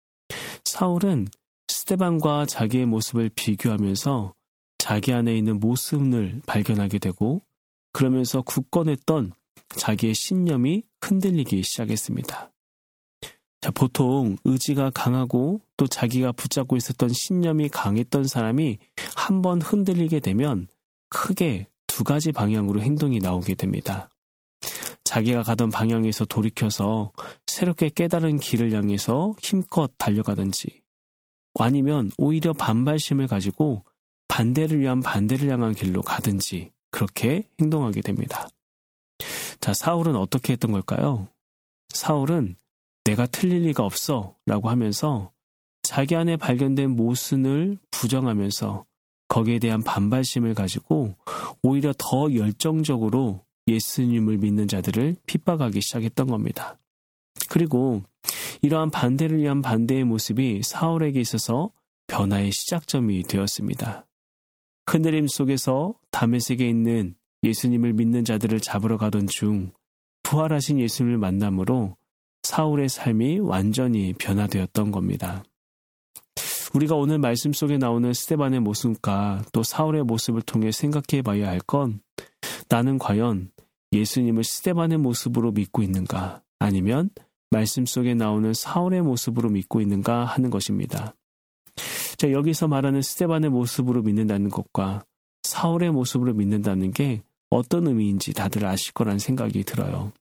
Speaker 6: 사울은 스데반과 자기의 모습을 비교하면서 자기 안에 있는 모순을 발견하게 되고, 그러면서 굳건했던 자기의 신념이 흔들리기 시작했습니다. 자, 보통 의지가 강하고 또 자기가 붙잡고 있었던 신념이 강했던 사람이 한번 흔들리게 되면 크게 두 가지 방향으로 행동이 나오게 됩니다. 자기가 가던 방향에서 돌이켜서 새롭게 깨달은 길을 향해서 힘껏 달려가든지, 아니면 오히려 반발심을 가지고 반대를 위한 반대를 향한 길로 가든지 그렇게 행동하게 됩니다. 자, 사울은 어떻게 했던 걸까요? 사울은 내가 틀릴 리가 없어 라고 하면서 자기 안에 발견된 모순을 부정하면서 거기에 대한 반발심을 가지고 오히려 더 열정적으로 예수님을 믿는 자들을 핍박하기 시작했던 겁니다. 그리고 이러한 반대를 위한 반대의 모습이 사울에게 있어서 변화의 시작점이 되었습니다. 흔들림 속에서 다메섹에 있는 예수님을 믿는 자들을 잡으러 가던 중 부활하신 예수님을 만남으로 사울의 삶이 완전히 변화되었던 겁니다. 우리가 오늘 말씀 속에 나오는 스데반의 모습과 또 사울의 모습을 통해 생각해 봐야 할 건 나는 과연 예수님을 스데반의 모습으로 믿고 있는가 아니면 말씀 속에 나오는 사울의 모습으로 믿고 있는가 하는 것입니다. 자, 여기서 말하는 스데반의 모습으로 믿는다는 것과 사울의 모습으로 믿는다는 게 어떤 의미인지 다들 아실 거란 생각이 들어요.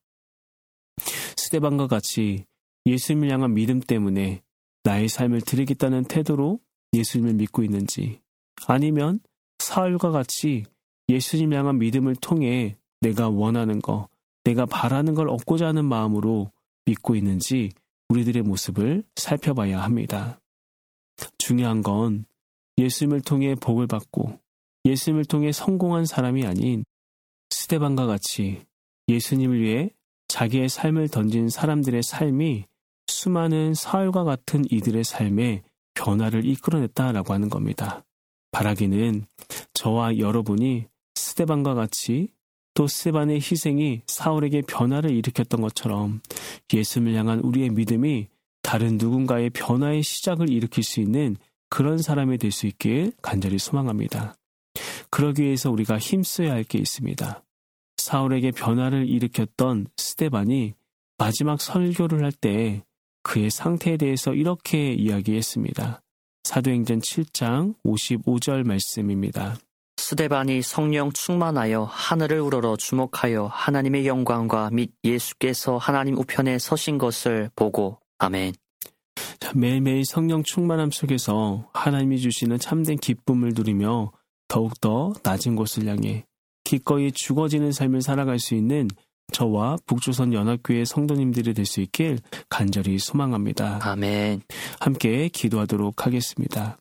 Speaker 6: 스데반과 같이 예수님을 향한 믿음 때문에 나의 삶을 드리겠다는 태도로 예수님을 믿고 있는지 아니면 사울과 같이 예수님 향한 믿음을 통해 내가 원하는 거, 내가 바라는 걸 얻고자 하는 마음으로 믿고 있는지 우리들의 모습을 살펴봐야 합니다. 중요한 건 예수님을 통해 복을 받고 예수님을 통해 성공한 사람이 아닌 스데반과 같이 예수님을 위해 자기의 삶을 던진 사람들의 삶이 수많은 사울과 같은 이들의 삶에 변화를 이끌어냈다라고 하는 겁니다. 바라기는 저와 여러분이 스데반과 같이 또 스데반의 희생이 사울에게 변화를 일으켰던 것처럼 예수님을 향한 우리의 믿음이 다른 누군가의 변화의 시작을 일으킬 수 있는 그런 사람이 될 수 있길 간절히 소망합니다. 그러기 위해서 우리가 힘써야 할 게 있습니다. 사울에게 변화를 일으켰던 스데반이 마지막 설교를 할 때 그의 상태에 대해서 이렇게 이야기했습니다. 사도행전 칠 장 오십오 절 말씀입니다.
Speaker 5: 스데반이 성령 충만하여 하늘을 우러러 주목하여 하나님의 영광과 및 예수께서 하나님 우편에 서신 것을 보고 아멘.
Speaker 6: 자, 매일매일 성령 충만함 속에서 하나님이 주시는 참된 기쁨을 누리며 더욱더 낮은 곳을 향해 기꺼이 죽어지는 삶을 살아갈 수 있는 저와 북조선 연합교회 성도님들이 될 수 있길 간절히 소망합니다.
Speaker 5: 아멘.
Speaker 6: 함께 기도하도록 하겠습니다.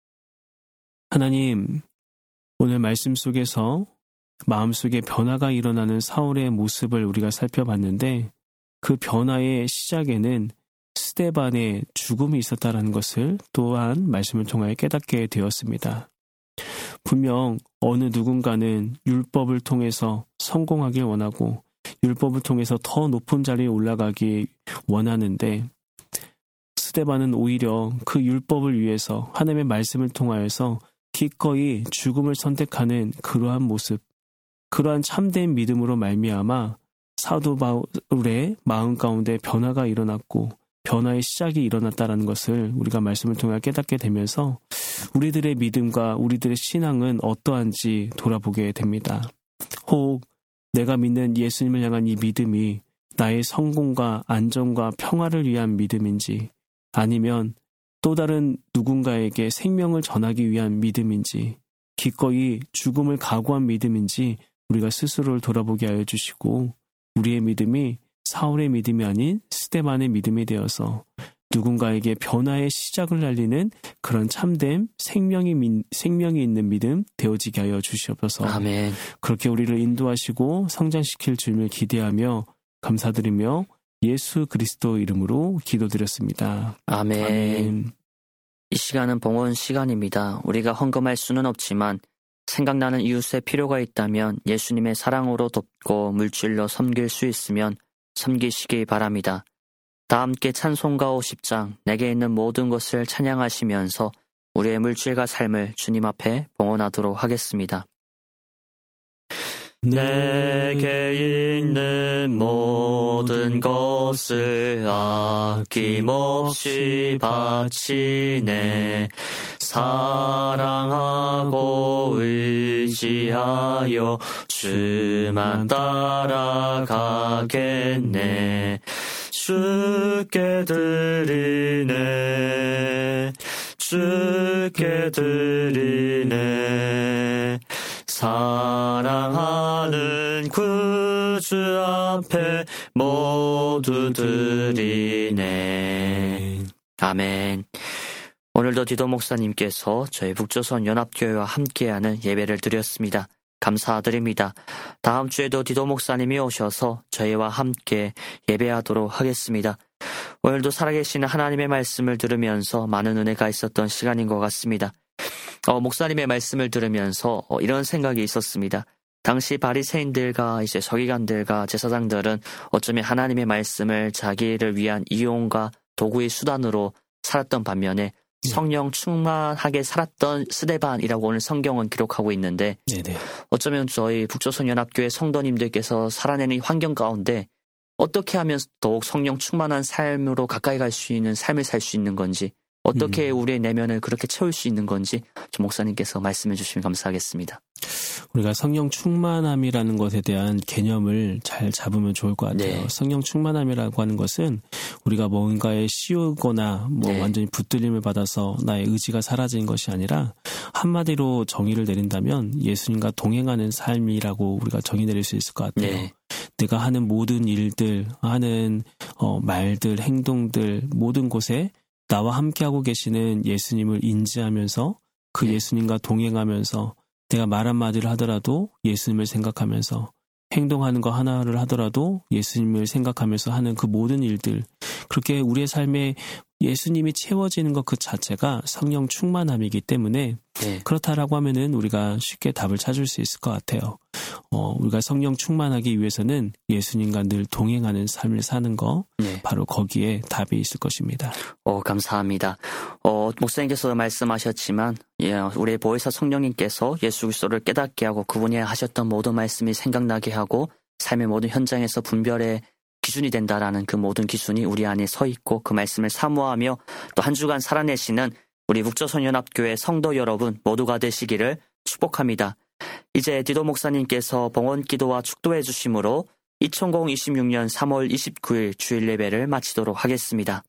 Speaker 6: 하나님, 오늘 말씀 속에서 마음속에 변화가 일어나는 사울의 모습을 우리가 살펴봤는데 그 변화의 시작에는 스데반의 죽음이 있었다는 것을 또한 말씀을 통하여 깨닫게 되었습니다. 분명 어느 누군가는 율법을 통해서 성공하길 원하고 율법을 통해서 더 높은 자리에 올라가기 원하는데 스데반은 오히려 그 율법을 위해서 하나님의 말씀을 통하여서 기꺼이 죽음을 선택하는 그러한 모습, 그러한 참된 믿음으로 말미암아 사도 바울의 마음 가운데 변화가 일어났고 변화의 시작이 일어났다는 것을 우리가 말씀을 통해 깨닫게 되면서 우리들의 믿음과 우리들의 신앙은 어떠한지 돌아보게 됩니다. 혹 내가 믿는 예수님을 향한 이 믿음이 나의 성공과 안정과 평화를 위한 믿음인지 아니면 또 다른 누군가에게 생명을 전하기 위한 믿음인지 기꺼이 죽음을 각오한 믿음인지 우리가 스스로를 돌아보게 하여 주시고 우리의 믿음이 사울의 믿음이 아닌 스데반의 믿음이 되어서 누군가에게 변화의 시작을 알리는 그런 참된 생명이, 민, 생명이 있는 믿음 되어지게 하여 주시옵소서.
Speaker 5: 아멘.
Speaker 6: 그렇게 우리를 인도하시고 성장시킬 줄을 기대하며 감사드리며 예수 그리스도 이름으로 기도드렸습니다.
Speaker 5: 아멘.
Speaker 6: 아멘.
Speaker 5: 이 시간은 봉헌 시간입니다. 우리가 헌금할 수는 없지만 생각나는 이웃의 필요가 있다면 예수님의 사랑으로 돕고 물질로 섬길 수 있으면 섬기시기 바랍니다. 다 함께 찬송가 오십 장 내게 있는 모든 것을 찬양하시면서 우리의 물질과 삶을 주님 앞에 봉헌하도록 하겠습니다. 내게 있는 모든 것을 아낌없이 바치네. 사랑하고 의지하여 주만 따라가겠네. 주께 드리네. 주께 드리네. 사랑하는 구주 앞에 모두 드리네. 아멘. 오늘도 디도 목사님께서 저희 북조선 연합교회와 함께하는 예배를 드렸습니다. 감사드립니다. 다음 주에도 디도 목사님이 오셔서 저희와 함께 예배하도록 하겠습니다. 오늘도 살아계시는 하나님의 말씀을 들으면서 많은 은혜가 있었던 시간인 것 같습니다. 어, 목사님의 말씀을 들으면서 어, 이런 생각이 있었습니다. 당시 바리새인들과 이제 서기관들과 제사장들은 어쩌면 하나님의 말씀을 자기를 위한 이용과 도구의 수단으로 살았던 반면에 성령 충만하게 살았던 스데반이라고 오늘 성경은 기록하고 있는데
Speaker 6: 네네.
Speaker 5: 어쩌면 저희 북조선연합교회 성도님들께서 살아내는 이 환경 가운데 어떻게 하면 더욱 성령 충만한 삶으로 가까이 갈 수 있는 삶을 살 수 있는 건지 어떻게
Speaker 6: 음.
Speaker 5: 우리의 내면을 그렇게 채울 수 있는 건지 조 목사님께서 말씀해 주시면 감사하겠습니다.
Speaker 6: 우리가 성령 충만함이라는 것에 대한 개념을 잘 잡으면 좋을 것 같아요.
Speaker 5: 네.
Speaker 6: 성령 충만함이라고 하는 것은 우리가 뭔가에 씌우거나 뭐
Speaker 5: 네.
Speaker 6: 완전히 붙들림을 받아서 나의 의지가 사라진 것이 아니라 한마디로 정의를 내린다면 예수님과 동행하는 삶이라고 우리가 정의 내릴 수 있을 것 같아요.
Speaker 5: 네.
Speaker 6: 내가 하는 모든 일들, 하는 어, 말들, 행동들 모든 곳에 나와 함께하고 계시는 예수님을 인지하면서 그
Speaker 5: 네.
Speaker 6: 예수님과 동행하면서 내가 말 한마디를 하더라도 예수님을 생각하면서 행동하는 거 하나를 하더라도 예수님을 생각하면서 하는 그 모든 일들 그렇게 우리의 삶에 예수님이 채워지는 것 그 자체가 성령 충만함이기 때문에
Speaker 5: 네.
Speaker 6: 그렇다라고 하면은 우리가 쉽게 답을 찾을 수 있을 것 같아요. 어, 우리가 성령 충만하기 위해서는 예수님과 늘 동행하는 삶을 사는 거
Speaker 5: 네.
Speaker 6: 바로 거기에 답이 있을 것입니다.
Speaker 5: 어, 감사합니다. 어, 목사님께서 말씀하셨지만 예, 우리의 보혜사 성령님께서 예수 그리스도를 깨닫게 하고 그분이 하셨던 모든 말씀이 생각나게 하고 삶의 모든 현장에서 분별의 기준이 된다라는 그 모든 기준이 우리 안에 서 있고 그 말씀을 사모하며 또 한 주간 살아내시는 우리 북조선연합교회 성도 여러분 모두가 되시기를 축복합니다. 이제 디도 목사님께서 봉헌 기도와 축도해 주심으로 이천이십육 년 삼월 이십구일 주일 예배를 마치도록 하겠습니다.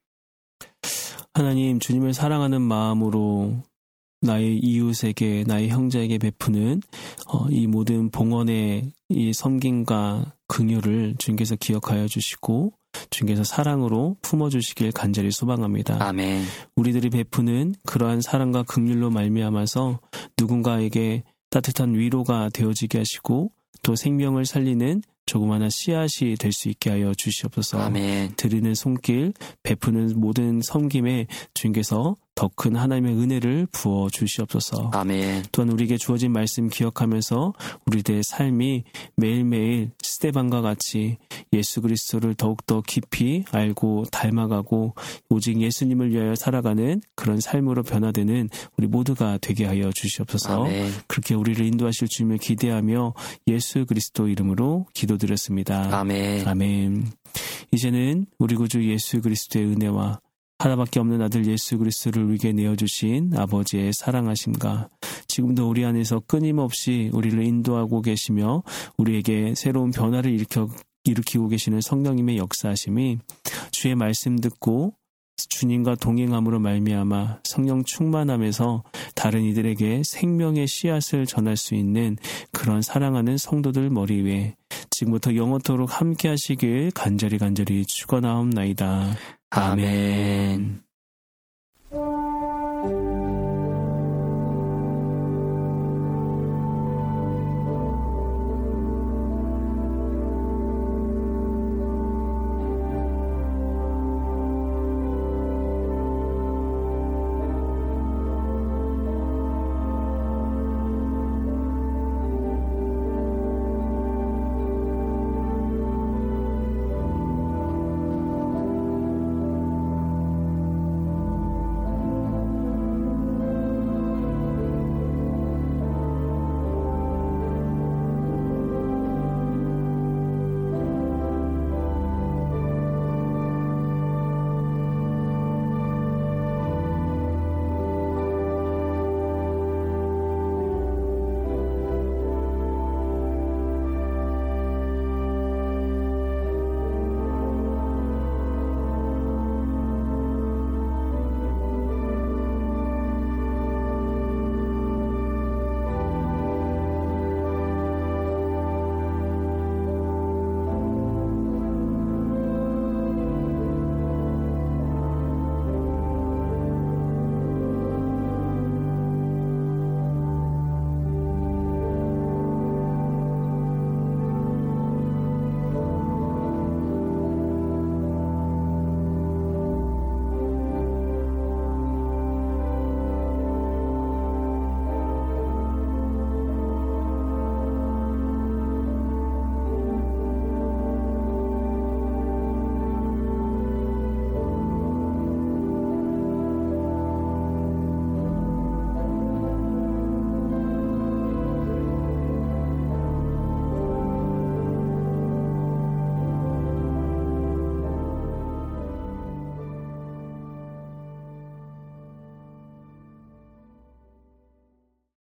Speaker 6: 하나님, 주님을 사랑하는 마음으로 나의 이웃에게, 나의 형제에게 베푸는 어, 이 모든 봉헌의 이 섬김과 긍휼을 주님께서 기억하여 주시고 주님께서 사랑으로 품어주시길 간절히 소망합니다.
Speaker 5: 아멘.
Speaker 6: 우리들이 베푸는 그러한 사랑과 긍휼로 말미암아서 누군가에게 따뜻한 위로가 되어지게 하시고 또 생명을 살리는 조그마한 씨앗이 될 수 있게 하여 주시옵소서.
Speaker 5: 아멘.
Speaker 6: 드리는 손길, 베푸는 모든 섬김에 주님께서 더 큰 하나님의 은혜를 부어 주시옵소서.
Speaker 5: 아멘.
Speaker 6: 또한 우리에게 주어진 말씀 기억하면서 우리들의 삶이 매일매일 스데반과 같이 예수 그리스도를 더욱더 깊이 알고 닮아가고 오직 예수님을 위하여 살아가는 그런 삶으로 변화되는 우리 모두가 되게 하여 주시옵소서.
Speaker 5: 아멘.
Speaker 6: 그렇게 우리를 인도하실 주님을 기대하며 예수 그리스도 이름으로 기도드렸습니다.
Speaker 5: 아멘.
Speaker 6: 아멘. 이제는 우리 구주 예수 그리스도의 은혜와 하나밖에 없는 아들 예수 그리스도를 우리에게 내어주신 아버지의 사랑하심과 지금도 우리 안에서 끊임없이 우리를 인도하고 계시며 우리에게 새로운 변화를 일으켜, 일으키고 계시는 성령님의 역사하심이 주의 말씀 듣고 주님과 동행함으로 말미암아 성령 충만함에서 다른 이들에게 생명의 씨앗을 전할 수 있는 그런 사랑하는 성도들 머리 위에 지금부터 영원토록 함께 하시길 간절히 간절히 축원하옵나이다.
Speaker 5: 아멘.